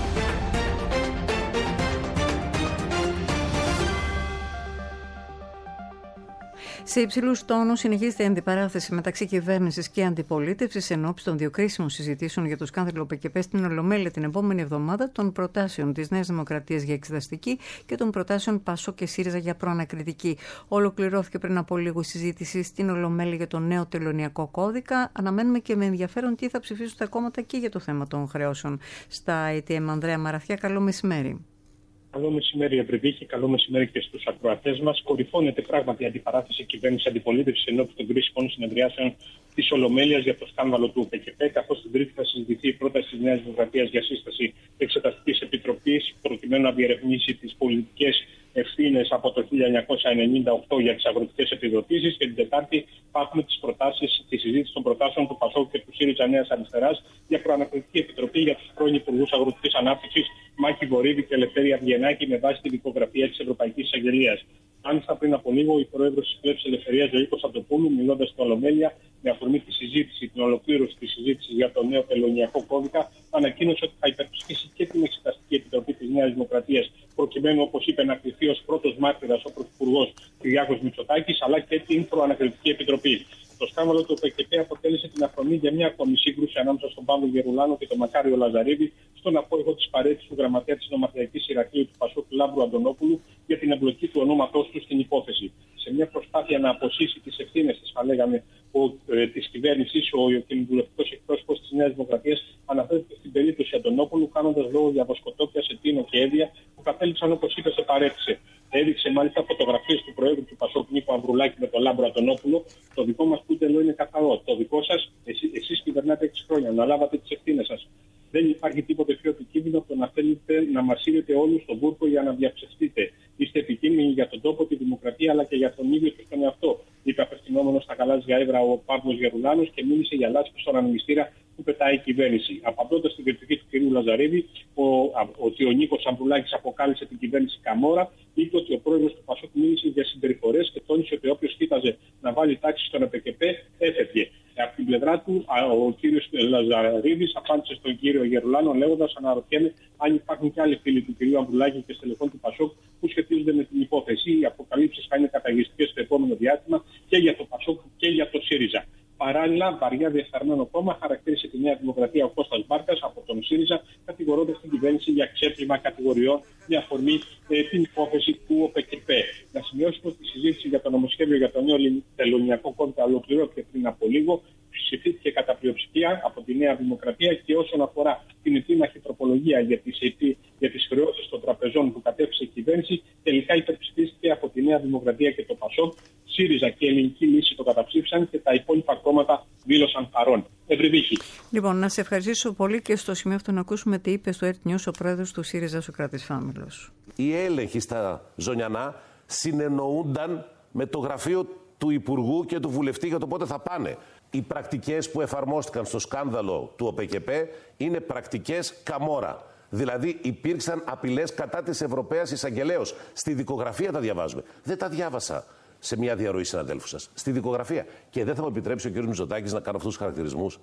Σε υψηλούς τόνους συνεχίζεται η αντιπαράθεση μεταξύ κυβέρνησης και αντιπολίτευσης ενώπιση των δύο κρίσιμων συζητήσεων για το σκάνδαλο ΟΠΕΚΕΠΕ στην Ολομέλεια την επόμενη εβδομάδα, των προτάσεων της Νέας Δημοκρατίας για εξεταστική και των προτάσεων ΠΑΣΟΚ και ΣΥΡΙΖΑ για προανακριτική. Ολοκληρώθηκε πριν από λίγο η συζήτηση στην Ολομέλεια για τον νέο τελωνειακό κώδικα. Αναμένουμε και με ενδιαφέρον τι θα ψηφίσουν τα κόμματα και για το θέμα των χρεώσεων. Στα έι τι εμ, Ανδρέα Μαραθιά, καλό μεσημέρι. Καλό μεσημέρι, Ευρυδίκη. Καλό μεσημέρι και στους ακροατές μας. Κορυφώνεται πράγματι η αντιπαράθεση κυβέρνηση-αντιπολίτευση ενώπιον των κρίσιμων συνεδριάσεων της Ολομέλειας για το σκάνδαλο του ΟΠΕΚΕΠΕ, καθώς την Τρίτη θα συζητηθεί η πρόταση της Νέας Δημοκρατίας για σύσταση εξεταστικής επιτροπής, προκειμένου να διερευνήσει τις πολιτικές ευθύνες από το χίλια εννιακόσια ενενήντα οκτώ για τις αγροτικές επιδοτήσεις, και την Τετάρτη θα έχουμε τις προτάσεις, τη συζήτηση των προτάσεων του ΠΑΣΟΚ και του ΣΥΡΙΖΑ Νέας Αριστεράς για προανακριτική επιτροπή για τους πρώην υπουργούς αγροτικής ανάπτυξης Μάκη Βορύδη και Ελευθέρια Βιενάκη με βάση τη δικογραφία της Ευρωπαϊκής Εισαγγελίας. Μάλιστα, πριν από λίγο, η πρόεδρος της Πλεύσης Ελευθερίας, Ζωή Κωνσταντοπούλου, μιλώντας στην Ολομέλεια με αφορμή τη συζήτηση, την ολοκλήρωση της συζήτησης για το νέο τελωνειακό κώδικα, ανακοίνωσε ότι θα υπερψηφίσει και την Εξεταστική Επιτροπή της Νέας Δημοκρατίας, προκειμένου, όπως είπε, να κληθεί ως πρώτος μάρτυρας ο Πρωθυπουργός Κυριάκος Μητσοτάκης, αλλά και την Προανακριτική Επιτροπή. Το σκάνδαλο του ΟΠΕΚΕΠΕ αποτέλεσε την αφορμή για μια ακόμη σύγκρουση ανάμεσα στον Παύλο Γερουλάνο και τον Μακάριο Λαζαρίδη, στον απόϊχο της παρέτησης του γραμματέα της Νομαρχιακής Ηρακλείου του ΠΑΣΟΚ Λάμπρου Αντωνόπουλου για την εμπλοκή του ονόματός του στην υπόθεση. Σε μια προσπάθεια να αποσύσει τις ευθύνες της, θα λέγαμε, ε, της κυβέρνησης, ο κοινοβουλευτικός εκπρόσωπος της Νέας Δημοκρατίας αναφέρθηκε στην περίπτωση Αντωνόπουλου, κάνοντας λόγο για βοσκοτόπια σε Τίνο και Έδεια που κατέληξαν, όπως είπε, σε παρέτηση. Έδειξε μάλιστα φωτογραφίες του Προέδρου του ΠΑΣΟΚ Νίκο Ανδρουλάκη με τον Λάμπρο Αντωνόπουλο. Το δικό μας κούτελο είναι καθαρό. Το δικό σας, εσεί, εσείς κυβερνάτε έξι χρόνια, αναλάβατε τις ευθύνες σας. Δεν υπάρχει τίποτε πιο επικίνδυνο από το να θέλετε να μασίρετε όλους στον βούρκο για να διαψευστείτε. Είστε επικίνδυνοι για τον τόπο, τη δημοκρατία αλλά και για τον ίδιο και τον εαυτό, είπε απευθυνόμενος στα γαλάζια έβρα ο Παύλος Γερουλάνος και μίλησε για λάσπη στον ανεμιστήρα που πετάει η κυβέρνηση. Απαντώντας στην κριτική του κ. Λαζαρίδη, ο, ότι ο Νίκος Ανδρουλάκης αποκάλυψε την κυβέρνηση Καμόρα, είπε ότι ο πρόεδρος του ΠΑΣΟΚ μίλησε για συμπεριφορές και τόνισε ότι όποιος κοίταζε να βάλει τάξη στον ΟΠΕΚΕΠΕ έφευγε. Από την πλευρά του, ο κ. Λαζαρίδης απάντησε στον κύριο Γερουλάνο λέγοντας: αναρωτιέμαι αν υπάρχουν και άλλοι φίλοι του κ. Ανδρουλάκη και στελεχών του ΠΑΣΟΚ που σχετίζονται με την υπόθεση. Οι αποκαλύψεις θα είναι καταιγιστικές στο επόμενο διάστημα και για το ΠΑΣΟΚ και για το ΣΥΡΙΖΑ. Παράλληλα, βαριά διεφθαρμένο κόμμα χαρακτήρισε τη Νέα Δημοκρατία ο Κώστας Μπάρκας από τον ΣΥΡΙΖΑ, κατηγορώντας την κυβέρνηση για ξέπλυμα κατηγοριών με αφορμή ε, την υπόθεση του ΟΠΕΚΕΠΕ. Να σημειώσουμε ότι η συζήτηση για το νομοσχέδιο για το νέο τελωνειακό κώδικα ολοκληρώθηκε πριν από λίγο. Ψηφίστηκε κατά πλειοψηφία από τη Νέα Δημοκρατία και όσον αφορά την επίμαχη τροπολογία για τις, για τις χρεώσεις των τραπεζών που κατέφυσε η κυβέρνηση, τελικά υπερψηφίστηκε από τη Νέα Δημοκρατία και το ΠΑΣΟΚ. ΣΥΡΙΖΑ και Ελληνική Λύση το καταψήφισαν και τα υπόλοιπα κόμματα δήλωσαν παρόν. Ευρυδίκη. Λοιπόν, να σε ευχαριστήσω πολύ και στο σημείο αυτό να ακούσουμε τι είπε στο ΕΡΤ News ο πρόεδρος του ΣΥΡΙΖΑ, Σωκράτης Φάμιλος. Οι έλεγχοι στα Ζωνιανά συνεννοούνταν με το γραφείο του Υπουργού και του Βουλευτή για το πότε θα πάνε. Οι πρακτικές που εφαρμόστηκαν στο σκάνδαλο του ΟΠΕΚΕΠΕ είναι πρακτικές Καμόρα. Δηλαδή υπήρξαν απειλές κατά της Ευρωπαίας Εισαγγελέως. Στη δικογραφία τα διαβάζουμε. Δεν τα διάβασα σε μια διαρροή συναδέλφου σας. Στη δικογραφία. Και δεν θα μου επιτρέψει ο κ. Μητσοτάκης να κάνω αυτούς τους χαρακτηρισμούς.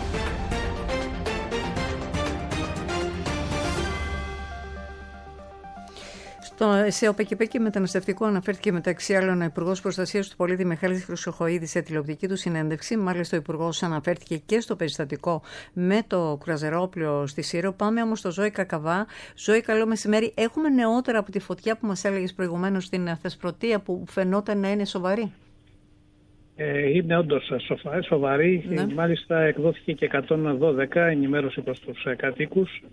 Σε ΟΠΕΚΕΠΕ και μεταναστευτικό αναφέρθηκε μεταξύ άλλων ο Υπουργός Προστασίας του Πολίτη Μιχάλης Χρυσοχοΐδης σε τηλεοπτική του συνέντευξη. Μάλιστα, ο Υπουργός αναφέρθηκε και στο περιστατικό με το κρουαζερόπλοιο στη Σύρο. Πάμε όμως στο Ζώη Κακαβά. Ζώη, καλό μεσημέρι. Έχουμε νεότερα από τη φωτιά που μας έλεγες προηγουμένως στην Θεσπρωτεία που φαινόταν να είναι σοβαρή? είναι όντως σοβαρή. Ναι. Μάλιστα εκδόθηκε και εκατόν δώδεκα ενημέρωση προς τους κατοίκους.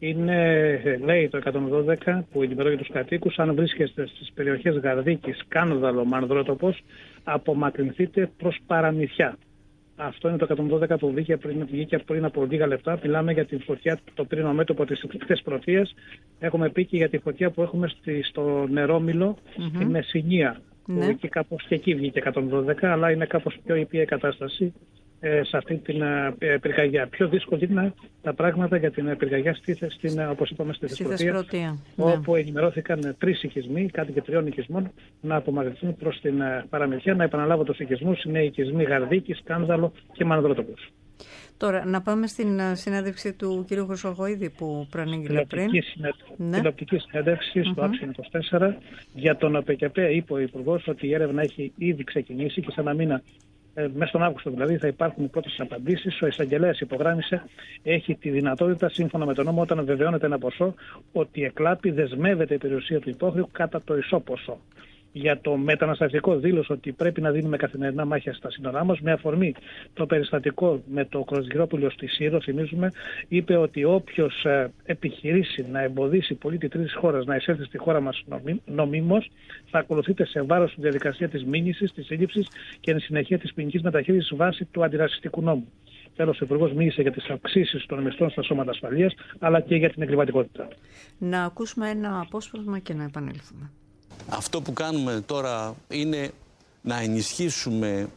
Είναι, λέει το εκατόν δώδεκα που ενημερώνει τους κατοίκους, αν βρίσκεστε στις περιοχές Γαρδίκης, Κάνδαλο, Μανδρότοπος, απομακρυνθείτε προς παραμυθιά. Αυτό είναι το εκατόν δώδεκα που βγήκε πριν, βγήκε πριν από λίγα λεπτά. Μιλάμε για τη φωτιά, το πρίνο μέτωπο της χθες πρωτείας. Έχουμε πει και για τη φωτιά που έχουμε στη, στο Νερόμυλο, mm-hmm. στη Μεσσηνία. Ναι. Εκεί κάπως και εκεί βγήκε εκατόν δώδεκα, αλλά είναι κάπως πιο ήπια η κατάσταση ε, σε αυτή την ε, πυρκαγιά. Πιο δύσκολη είναι τα πράγματα για την πυρκαγιά στην, όπως είπαμε, στη Θεσπρωτεία, όπου ναι. ενημερώθηκαν τρεις οικισμοί, κάτι και τριών οικισμών, να απομακρυνθούν προς την παραμυθιά. Να επαναλάβω τους οικισμούς, είναι οι οικισμοί Γαρδίκη, Σκάνδαλο και Μανδρότοπος. Τώρα, να πάμε στην συνέντευξη του κ. Χρυσοχοΐδη που προανήγγειλε πριν. Ναι. Τηλεοπτική συνέντευξη στο mm-hmm. Action είκοσι τέσσερα. Για τον ΟΠΕΚΕΠΕ είπε ο Υπουργός ότι η έρευνα έχει ήδη ξεκινήσει και σε ένα μήνα, ε, μέσα στον Αύγουστο δηλαδή, θα υπάρχουν οι πρώτες απαντήσεις. Ο εισαγγελέας υπογράμμισε, έχει τη δυνατότητα, σύμφωνα με τον νόμο, όταν βεβαιώνεται ένα ποσό, ότι εκλάπει, δεσμεύεται η περιουσία του υπόχρεου κατά το ισόποσο. Για το μεταναστευτικό δήλωσε ότι πρέπει να δίνουμε καθημερινά μάχια στα σύνορά μας. Με αφορμή το περιστατικό με το Κροσγυρόπουλο στη Σύρο, θυμίζουμε, είπε ότι όποιος ε, επιχειρήσει να εμποδίσει πολίτη τρίτης χώρας να εισέλθει στη χώρα μας νομί, νομίμως, θα ακολουθείται σε βάρος τη διαδικασία της μήνυσης, της σύλληψης και εν συνεχεία της ποινικής μεταχείρισης βάσει του αντιρασιστικού νόμου. Τέλος, ο Υπουργός μίλησε για τις αυξήσεις των μισθών στα σώματα ασφαλείας, αλλά και για την εγκληματικότητα. Να ακούσουμε ένα απόσπασμα και να επανέλθουμε. Αυτό που κάνουμε τώρα είναι να ενισχύσουμε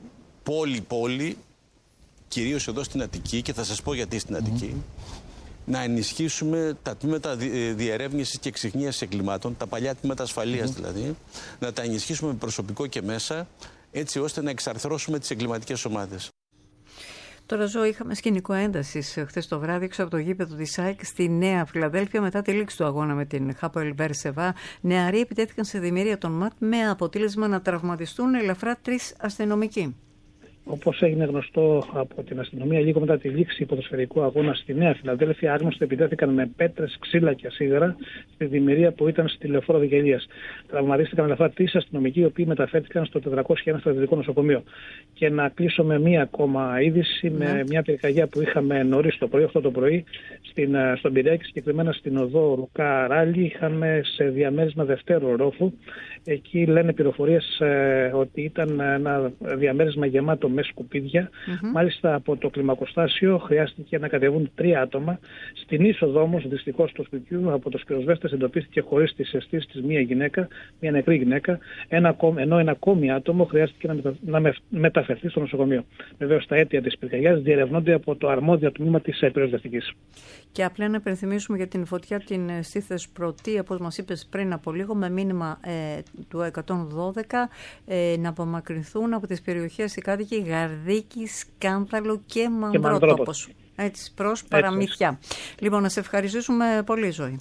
πόλη-πόλη, κυρίως εδώ στην Αττική, και θα σας πω γιατί στην Αττική, mm. να ενισχύσουμε τα τμήματα διερεύνησης και εξιχνίασης εγκλημάτων, τα παλιά τμήματα ασφαλείας mm. δηλαδή, να τα ενισχύσουμε με προσωπικό και μέσα, έτσι ώστε να εξαρθρώσουμε τις εγκληματικές ομάδες. Τώρα, Ζω, είχαμε σκηνικό έντασης χθες το βράδυ έξω από το γήπεδο της ΑΕΚ στη Νέα Φιλαδέλφια μετά τη λήξη του αγώνα με την Χάποελ Μπέρσεβα. Νεαροί επιτέθηκαν σε δημιουργία των ΜΑΤ με αποτέλεσμα να τραυματιστούν ελαφρά τρεις αστυνομικοί. Όπως έγινε γνωστό από την αστυνομία, λίγο μετά τη λήξη ποδοσφαιρικού αγώνα στη Νέα Φιλαδέλφια, άγνωστοι επιτέθηκαν με πέτρες, ξύλα και σίδερα στη δημιουργία που ήταν στη Λεωφόρο Βικελίας. Τραυματίστηκαν ελαφρά τρεις αστυνομικοί, οι οποίοι μεταφέρθηκαν στο τετρακόσια ένα στρατιωτικό νοσοκομείο. Και να κλείσω με μία ακόμα είδηση, ναι. με μια πυρκαγιά που είχαμε νωρίς το πρωί, οκτώ το πρωί, στην, στον Πειραιά και συγκεκριμένα στην οδό Λουκά Ράλι. Είχαμε σε διαμέρισμα δευτέρου ορόφου. Εκεί λένε πληροφορίες ε, ότι ήταν ένα διαμέρισμα γεμάτο με σκουπίδια. Mm-hmm. Μάλιστα από το κλιμακοστάσιο χρειάστηκε να κατεβούν τρία άτομα. Στην είσοδο όμως, δυστυχώς, του σπιτιού από τους πυροσβέστες εντοπίστηκε χωρίς τις αισθήσεις της μία γυναίκα, μία νεκρή γυναίκα, ένα, ενώ ένα ακόμη άτομο χρειάστηκε να, μετα, να με, μεταφερθεί στο νοσοκομείο. Βεβαίως τα αίτια της πυρκαγιάς διερευνώνται από το αρμόδιο τμήμα της πυροσβεστικής. Και απλά να υπενθυμίσουμε για την φωτιά την στη Θεσπρωτεία, όπως μας είπες πριν από λίγο, με μήνυμα ε, του εκατόν δώδεκα ε, να απομακρυνθούν από τις περιοχές οι κάτοικοι Γαρδίκη, Σκάνδαλο και Μανδρότοπος. Έτσι, προς παραμύθια. Λοιπόν, να σε ευχαριστήσουμε πολύ, Ζωή.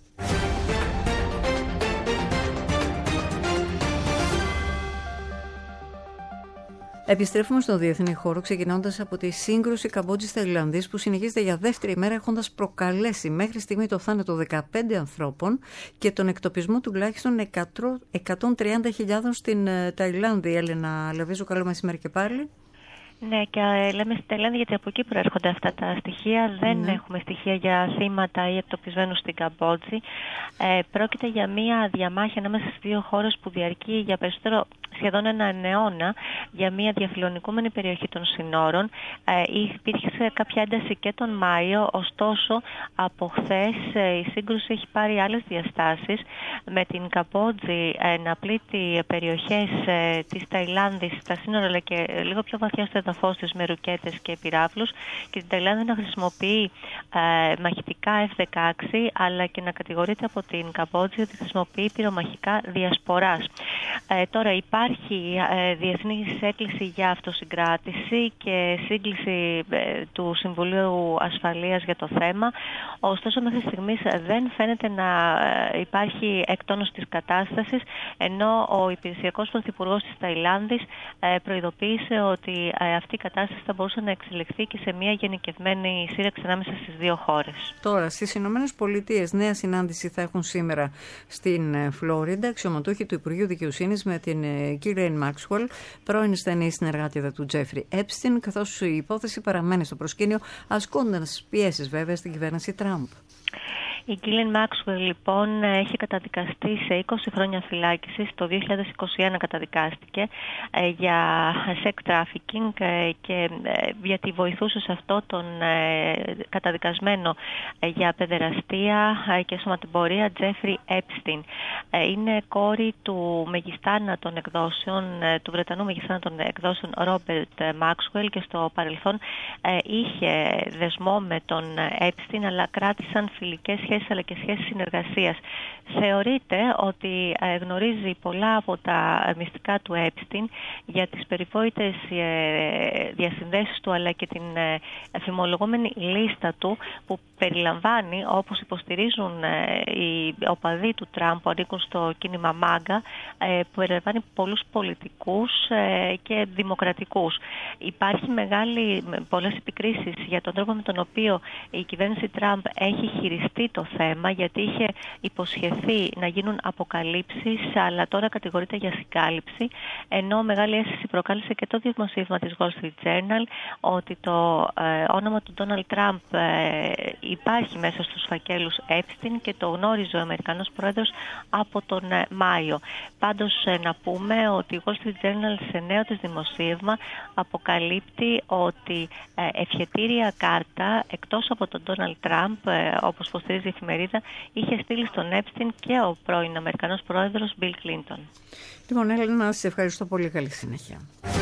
Επιστρέφουμε στο διεθνή χώρο, ξεκινώντας από τη σύγκρουση Καμπότζης-Ταϊλανδής που συνεχίζεται για δεύτερη μέρα, έχοντας προκαλέσει μέχρι στιγμή το θάνατο δεκαπέντε ανθρώπων και τον εκτοπισμό τουλάχιστον εκατόν τριάντα χιλιάδων στην Ταϊλάνδη. Έλενα Λεβίζου, καλό μεσημέρι και πάλι. Ναι, και λέμε στην Ταϊλάνδη γιατί από εκεί προέρχονται αυτά τα στοιχεία. Δεν ναι. έχουμε στοιχεία για θύματα ή εκτοπισμένους στην Καμπότζη. Ε, πρόκειται για μία διαμάχη ανάμεσα στις δύο χώρες που διαρκεί για περισσότερο σχεδόν έναν αιώνα, για μία διαφιλονικούμενη περιοχή των συνόρων. Ε, υπήρχε κάποια ένταση και τον Μάιο, ωστόσο από χθες ε, η σύγκρουση έχει πάρει άλλες διαστάσεις, με την Καμπότζη ε, να πλήττει περιοχές ε, της Ταϊλάνδης στα σύνορα, αλλά και λίγο πιο βαθιά στο εδαφός της με ρουκέτες και πυράβλους, και την Ταϊλάνδη να χρησιμοποιεί ε, μαχητικά εφ δεκαέξι, αλλά και να κατηγορείται από την Καμπότζη ότι χρησιμοποιεί πυρομαχικά διασποράς. Ε, τώρα υπάρχει ε, διεθνής έκκληση για αυτοσυγκράτηση και σύγκληση ε, του Συμβουλίου Ασφαλείας για το θέμα. Ωστόσο, μέχρι στιγμής δεν φαίνεται να ε, υπάρχει εκτόνωση της κατάστασης, ενώ ο υπηρεσιακός πρωθυπουργός της Ταϊλάνδης ε, προειδοποίησε ότι ε, αυτή η κατάσταση θα μπορούσε να εξελιχθεί και σε μια γενικευμένη σύραξη ανάμεσα στις δύο χώρες. Τώρα, στις Ηνωμένες Πολιτείες, νέα συνάντηση θα έχουν σήμερα στην Φλόριντα αξιωματούχοι του Υπουργείου Δικαιοσύνης έρευνες με την Ghislaine Maxwell, πρώην στενή συνεργάτηδα του Τζέφρι Epstein, καθώς η υπόθεση παραμένει στο προσκήνιο, ασκώντας πιέσεις βέβαια στην κυβέρνηση Τραμπ. Η Ghislaine Maxwell λοιπόν έχει καταδικαστεί σε είκοσι χρόνια φυλάκισης. Το δύο χιλιάδες είκοσι ένα καταδικάστηκε ε, για sex trafficking ε, και ε, γιατί βοηθούσε σε αυτό τον ε, καταδικασμένο ε, για παιδεραστία ε, και σωματεμπορία Jeffrey Epstein. Ε, είναι κόρη του μεγιστάνα των εκδόσεων, ε, του Βρετανού μεγιστάνα των εκδόσεων Robert Maxwell, και στο παρελθόν ε, είχε δεσμό με τον Epstein, αλλά κράτησαν φιλικές σχέσεις αλλά και σχέσεις συνεργασίας. Θεωρείται ότι γνωρίζει πολλά από τα μυστικά του Epstein για τις περιβόητες διασυνδέσεις του, αλλά και την φημολογούμενη λίστα του που περιλαμβάνει, όπως υποστηρίζουν οι οπαδοί του Τραμπ που ανήκουν στο κίνημα μάγκα, που περιλαμβάνει πολλούς πολιτικούς και δημοκρατικούς. Υπάρχει μεγάλη, πολλές επικρίσεις για τον τρόπο με τον οποίο η κυβέρνηση Τραμπ έχει χειριστεί το θέμα, γιατί είχε υποσχεθεί να γίνουν αποκαλύψεις, αλλά τώρα κατηγορείται για συγκάλυψη, ενώ μεγάλη αίσθηση προκάλεσε και το δημοσίευμα της Wall Street Journal ότι το ε, όνομα του Donald Trump ε, υπάρχει μέσα στους φακέλους Epstein και το γνώριζε ο Αμερικανός πρόεδρος από τον ε, Μάιο. Πάντως ε, να πούμε ότι η Wall Street Journal σε νέο της δημοσίευμα αποκαλύπτει ότι ε, ευχετήρια κάρτα εκτός από τον Donald Trump, ε, όπως υποστηρίζει η εφημερίδα, είχε στείλει στον Epstein και ο πρώην Αμερικανός πρόεδρος Bill Clinton. Λοιπόν, Έλληνα, σε ευχαριστώ πολύ. Καλή συνέχεια.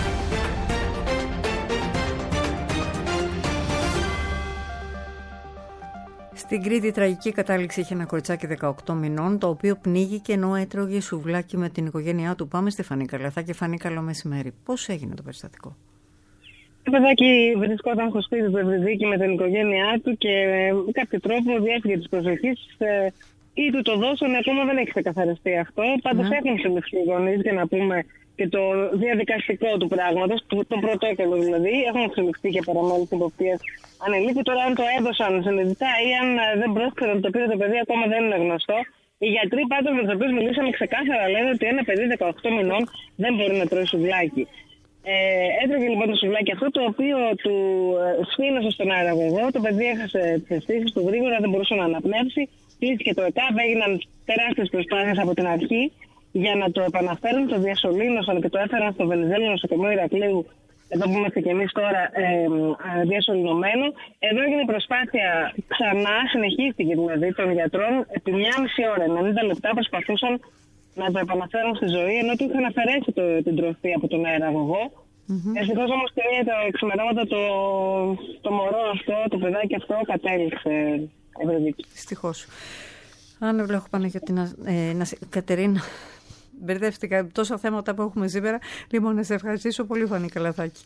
Στην Κρήτη, τραγική κατάληξη είχε ένα κοριτσάκι δεκαοκτώ μηνών, το οποίο πνίγηκε ενώ έτρωγε σουβλάκι με την οικογένειά του. Πάμε στη Φανή Καλαθάκη. Φανή, καλό μεσημέρι. Πώς έγινε το περιστατικό? Το παιδάκι βρισκόταν στο σπίτι του Ευρυδίκη με την οικογένειά του και με κάποιο τρόπο διέφυγε της προσοχής ε, ή του το δώσανε, ακόμα δεν έχει ξεκαθαριστεί αυτό. Πάντως mm. έχουν συλληφθεί οι γονείς, για να πούμε και το διαδικαστικό του πράγματος, το, το πρωτόκολλο δηλαδή. Έχουν συλληφθεί και παραμένουν υποπτίας ανελίκου. Τώρα, αν το έδωσαν συνειδητά ή αν δεν πρόσκαιραν το πήρε το παιδί, ακόμα δεν είναι γνωστό. Οι γιατροί πάντως με τους οποίους μιλήσαμε ξεκάθαρα λένε ότι ένα παιδί δεκαοκτώ μηνών δεν μπορεί να τρώει σουβλάκι. Ε, έτρωγε λοιπόν το σουβλάκι αυτό, το οποίο του ε, σφήνωσε στον αεραγωγό. Το παιδί έχασε τις αισθήσεις του γρήγορα, δεν μπορούσε να αναπνεύσει. Κλείστηκε το ΕΚΑΒ, έγιναν τεράστιες προσπάθειες από την αρχή για να το επαναφέρουν. Το διασωλήνωσαν και το έφεραν στο Βενιζέλιο νοσοκομείο Ηρακλείου, εδώ που είμαστε και εμείς τώρα, ε, ε, διασωληνωμένο. Εδώ έγινε προσπάθεια ξανά, συνεχίστηκε δηλαδή των γιατρών επί μία μισή ώρα, ενενήντα λεπτά προσπαθούσαν να το επαναφέρουν στη ζωή, ενώ του είχαν αφαιρέσει το, την τροφή από τον αεραγωγό. Mm-hmm. Ευτυχώς όμως και τα εξημερώματα το, το μωρό αυτό, το παιδάκι αυτό κατέληξε Ευρυδίκη. Ευτυχώς. Αν βλέπω Παναγιώτη, να, ε, να, Κατερίνα, μπερδεύτηκα τόσα θέματα που έχουμε σήμερα. Λοιπόν, να σε ευχαριστήσω πολύ, Φανή Καλαθάκη.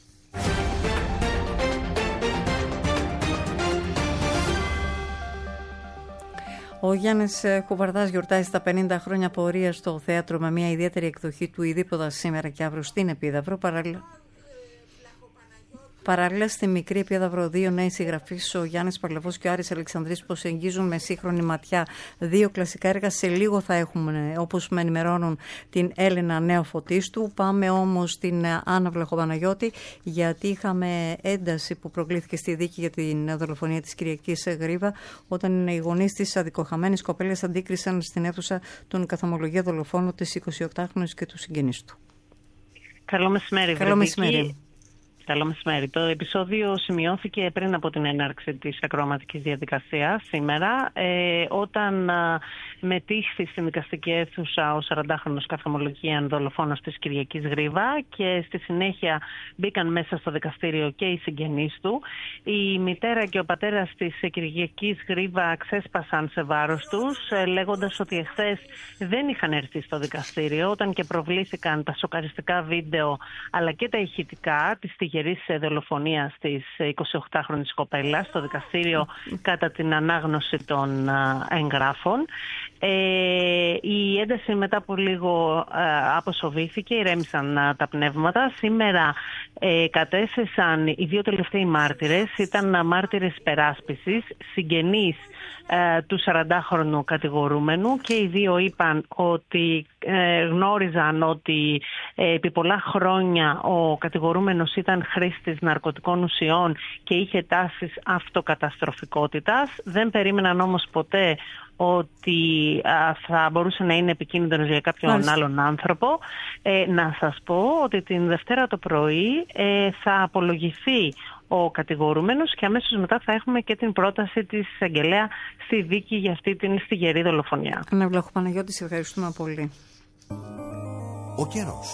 Ο Γιάννης Κουβαρδάς γιορτάζει στα πενήντα χρόνια πορεία στο θέατρο με μια ιδιαίτερη εκδοχή του Ιδίπποδα σήμερα και αύριο στην Επίδαυρο. Παράλληλα, Παράλληλα, στη μικρή Επίδαυρο, δύο νέοι συγγραφείς, ο Γιάννης Παρλαβός και ο Άρης Αλεξανδρής, προσεγγίζουν με σύγχρονη ματιά δύο κλασικά έργα. Σε λίγο θα έχουμε, όπως με ενημερώνουν, την Έλενα Νεοφωτίστου. Πάμε όμως στην Άννα Βλαχοπαναγιώτη, γιατί είχαμε ένταση που προκλήθηκε στη δίκη για την δολοφονία της Κυριακής Γρίβα, όταν οι γονείς της αδικοχαμένης κοπέλας αντίκρισαν στην αίθουσα τον καθομολογία δολοφόνο της εικοσιοκτάχρονης και του συγγενείς του. Καλό μεσημέρι. Καλό μεσημέρι. Καλό μεσημέρι. Το επεισόδιο σημειώθηκε πριν από την έναρξη της ακροαματικής διαδικασίας σήμερα, ε, όταν α, μετήχθη στην δικαστική αίθουσα ο σαραντάχρονος καθομολογίαν δολοφόνος της Κυριακής Γρίβα και στη συνέχεια μπήκαν μέσα στο δικαστήριο και οι συγγενείς του. Η μητέρα και ο πατέρας της Κυριακής Γρίβα ξέσπασαν σε βάρος τους, ε, λέγοντας ότι εχθές δεν είχαν έρθει στο δικαστήριο, όταν και προβλήθηκαν τα σοκαριστικά βίντεο αλλά και τα ηχητικά της τυχερής δολοφονίας της εικοσιοκτάχρονης κοπέλας στο δικαστήριο κατά την ανάγνωση των εγγράφων. Ε, η ένταση μετά από λίγο ε, αποσοβήθηκε, ηρέμησαν ε, τα πνεύματα. Σήμερα Ε, κατέθεσαν οι δύο τελευταίοι μάρτυρες, ήταν μάρτυρες περάσπισης, συγγενείς ε, του σαραντάχρονου κατηγορούμενου, και οι δύο είπαν ότι ε, γνώριζαν ότι ε, επί πολλά χρόνια ο κατηγορούμενος ήταν χρήστης ναρκωτικών ουσιών και είχε τάσεις αυτοκαταστροφικότητας. Δεν περίμεναν όμως ποτέ ότι α, θα μπορούσε να είναι επικίνδυνος για κάποιον Μάλιστα. άλλον άνθρωπο. Ε, να σας πω ότι την Δευτέρα το πρωί ε, θα απολογηθεί ο κατηγορούμενος και αμέσως μετά θα έχουμε και την πρόταση της εισαγγελέα στη δίκη για αυτή την στιγερή δολοφονία. Ανά Βλάχου Παναγιώτη, σε ευχαριστούμε πολύ. Ο καιρός.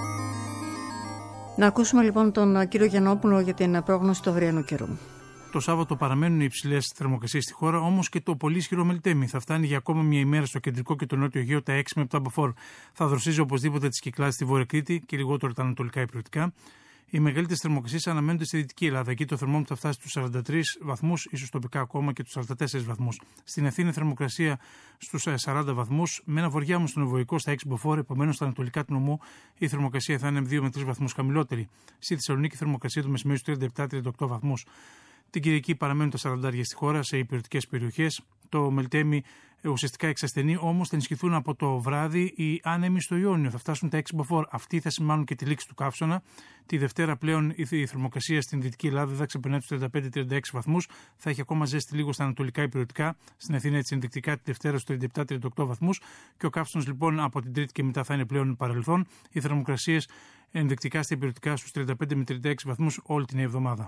Να ακούσουμε λοιπόν τον κύριο Γιαννόπουλο για την πρόγνωση του αυριανού καιρού. Το Σάββατο παραμένουν οι υψηλές θερμοκρασίες στη χώρα, όμως και το πολύ ισχυρό Μελτέμι θα φτάνει για ακόμα μια ημέρα στο κεντρικό και το νότιο Αιγαίο τα έξι με επτά μποφόρ. Θα δροσίζει οπωσδήποτε τις Κυκλάδες στη Βόρεια Κρήτη και λιγότερο τα ανατολικά υπηρετικά. Οι μεγαλύτερες θερμοκρασίες αναμένονται στη Δυτική Ελλάδα. Εκεί το θερμόμετρο θα φτάσει στους σαράντα τρεις βαθμούς, ίσως τοπικά ακόμα και τους σαράντα τέσσερις βαθμούς. Στην Αθήνα η θερμοκρασία στους σαράντα βαθμούς, με ένα βοριά όμως στον Ευωικό στα έξι μποφόρ, επομένως στα ανατολικά του νομού η θερμοκρασία θα είναι δύο με τρεις βαθμούς χαμηλότερη. Στη Θεσσαλονίκη η θερμοκρασία του μεσημέρι στους τριάντα επτά με τριάντα οκτώ βαθμούς. Την Κυριακή παραμένουν τα σαράντα στη χώρα σε υπηρετικές περιοχές. Το Μελτέμι ουσιαστικά εξασθενεί, όμως θα ενισχυθούν από το βράδυ οι άνεμοι στο Ιόνιο. Θα φτάσουν τα έξι μποφόρ. Αυτοί θα σημάνουν και τη λήξη του καύσωνα. Τη Δευτέρα πλέον η θερμοκρασία στην Δυτική Ελλάδα δεν θα ξεπερνάει τους τριάντα πέντε με τριάντα έξι βαθμούς. Θα έχει ακόμα ζέστη λίγο στα ανατολικά υπηρετικά. Στην Αθήνα έτσι ενδεικτικά τη Δευτέρα στους τριάντα επτά με τριάντα οκτώ βαθμούς. Και ο καύσωνας λοιπόν από την Τρίτη και μετά θα είναι πλέον παρελθόν. Οι θερμοκρασίες ενδεικτικά στα υπηρετικά στους τριάντα πέντε με τριάντα έξι βαθμούς όλη την εβδομάδα.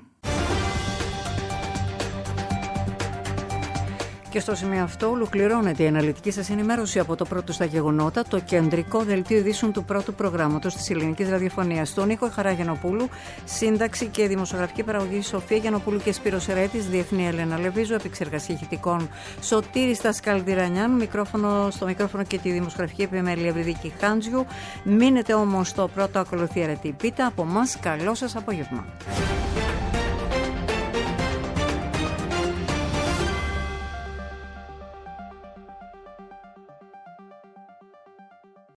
Και στο σημείο αυτό ολοκληρώνεται η αναλυτική σας ενημέρωση από το πρώτο στα γεγονότα, το κεντρικό δελτίο ειδήσεων του πρώτου προγράμματος της ελληνικής ραδιοφωνίας. Στον ήχο Χαρά Γιαννοπούλου, σύνταξη και δημοσιογραφική παραγωγή Σοφία Γιαννοπούλου και Σπύρος Ερέτης, διεθνή Έλενα Λεβίζου, επεξεργασία ηχητικών Σωτήρης Τασκαλντιρανιάν, μικρόφωνο, στο μικρόφωνο και τη δημοσιογραφική επιμέλεια Ευρυδίκη Χάντζιου. Μείνετε όμως στο πρώτο, ακολουθεί Αρετή Πίτα. Από εμάς, καλό σας απόγευμα.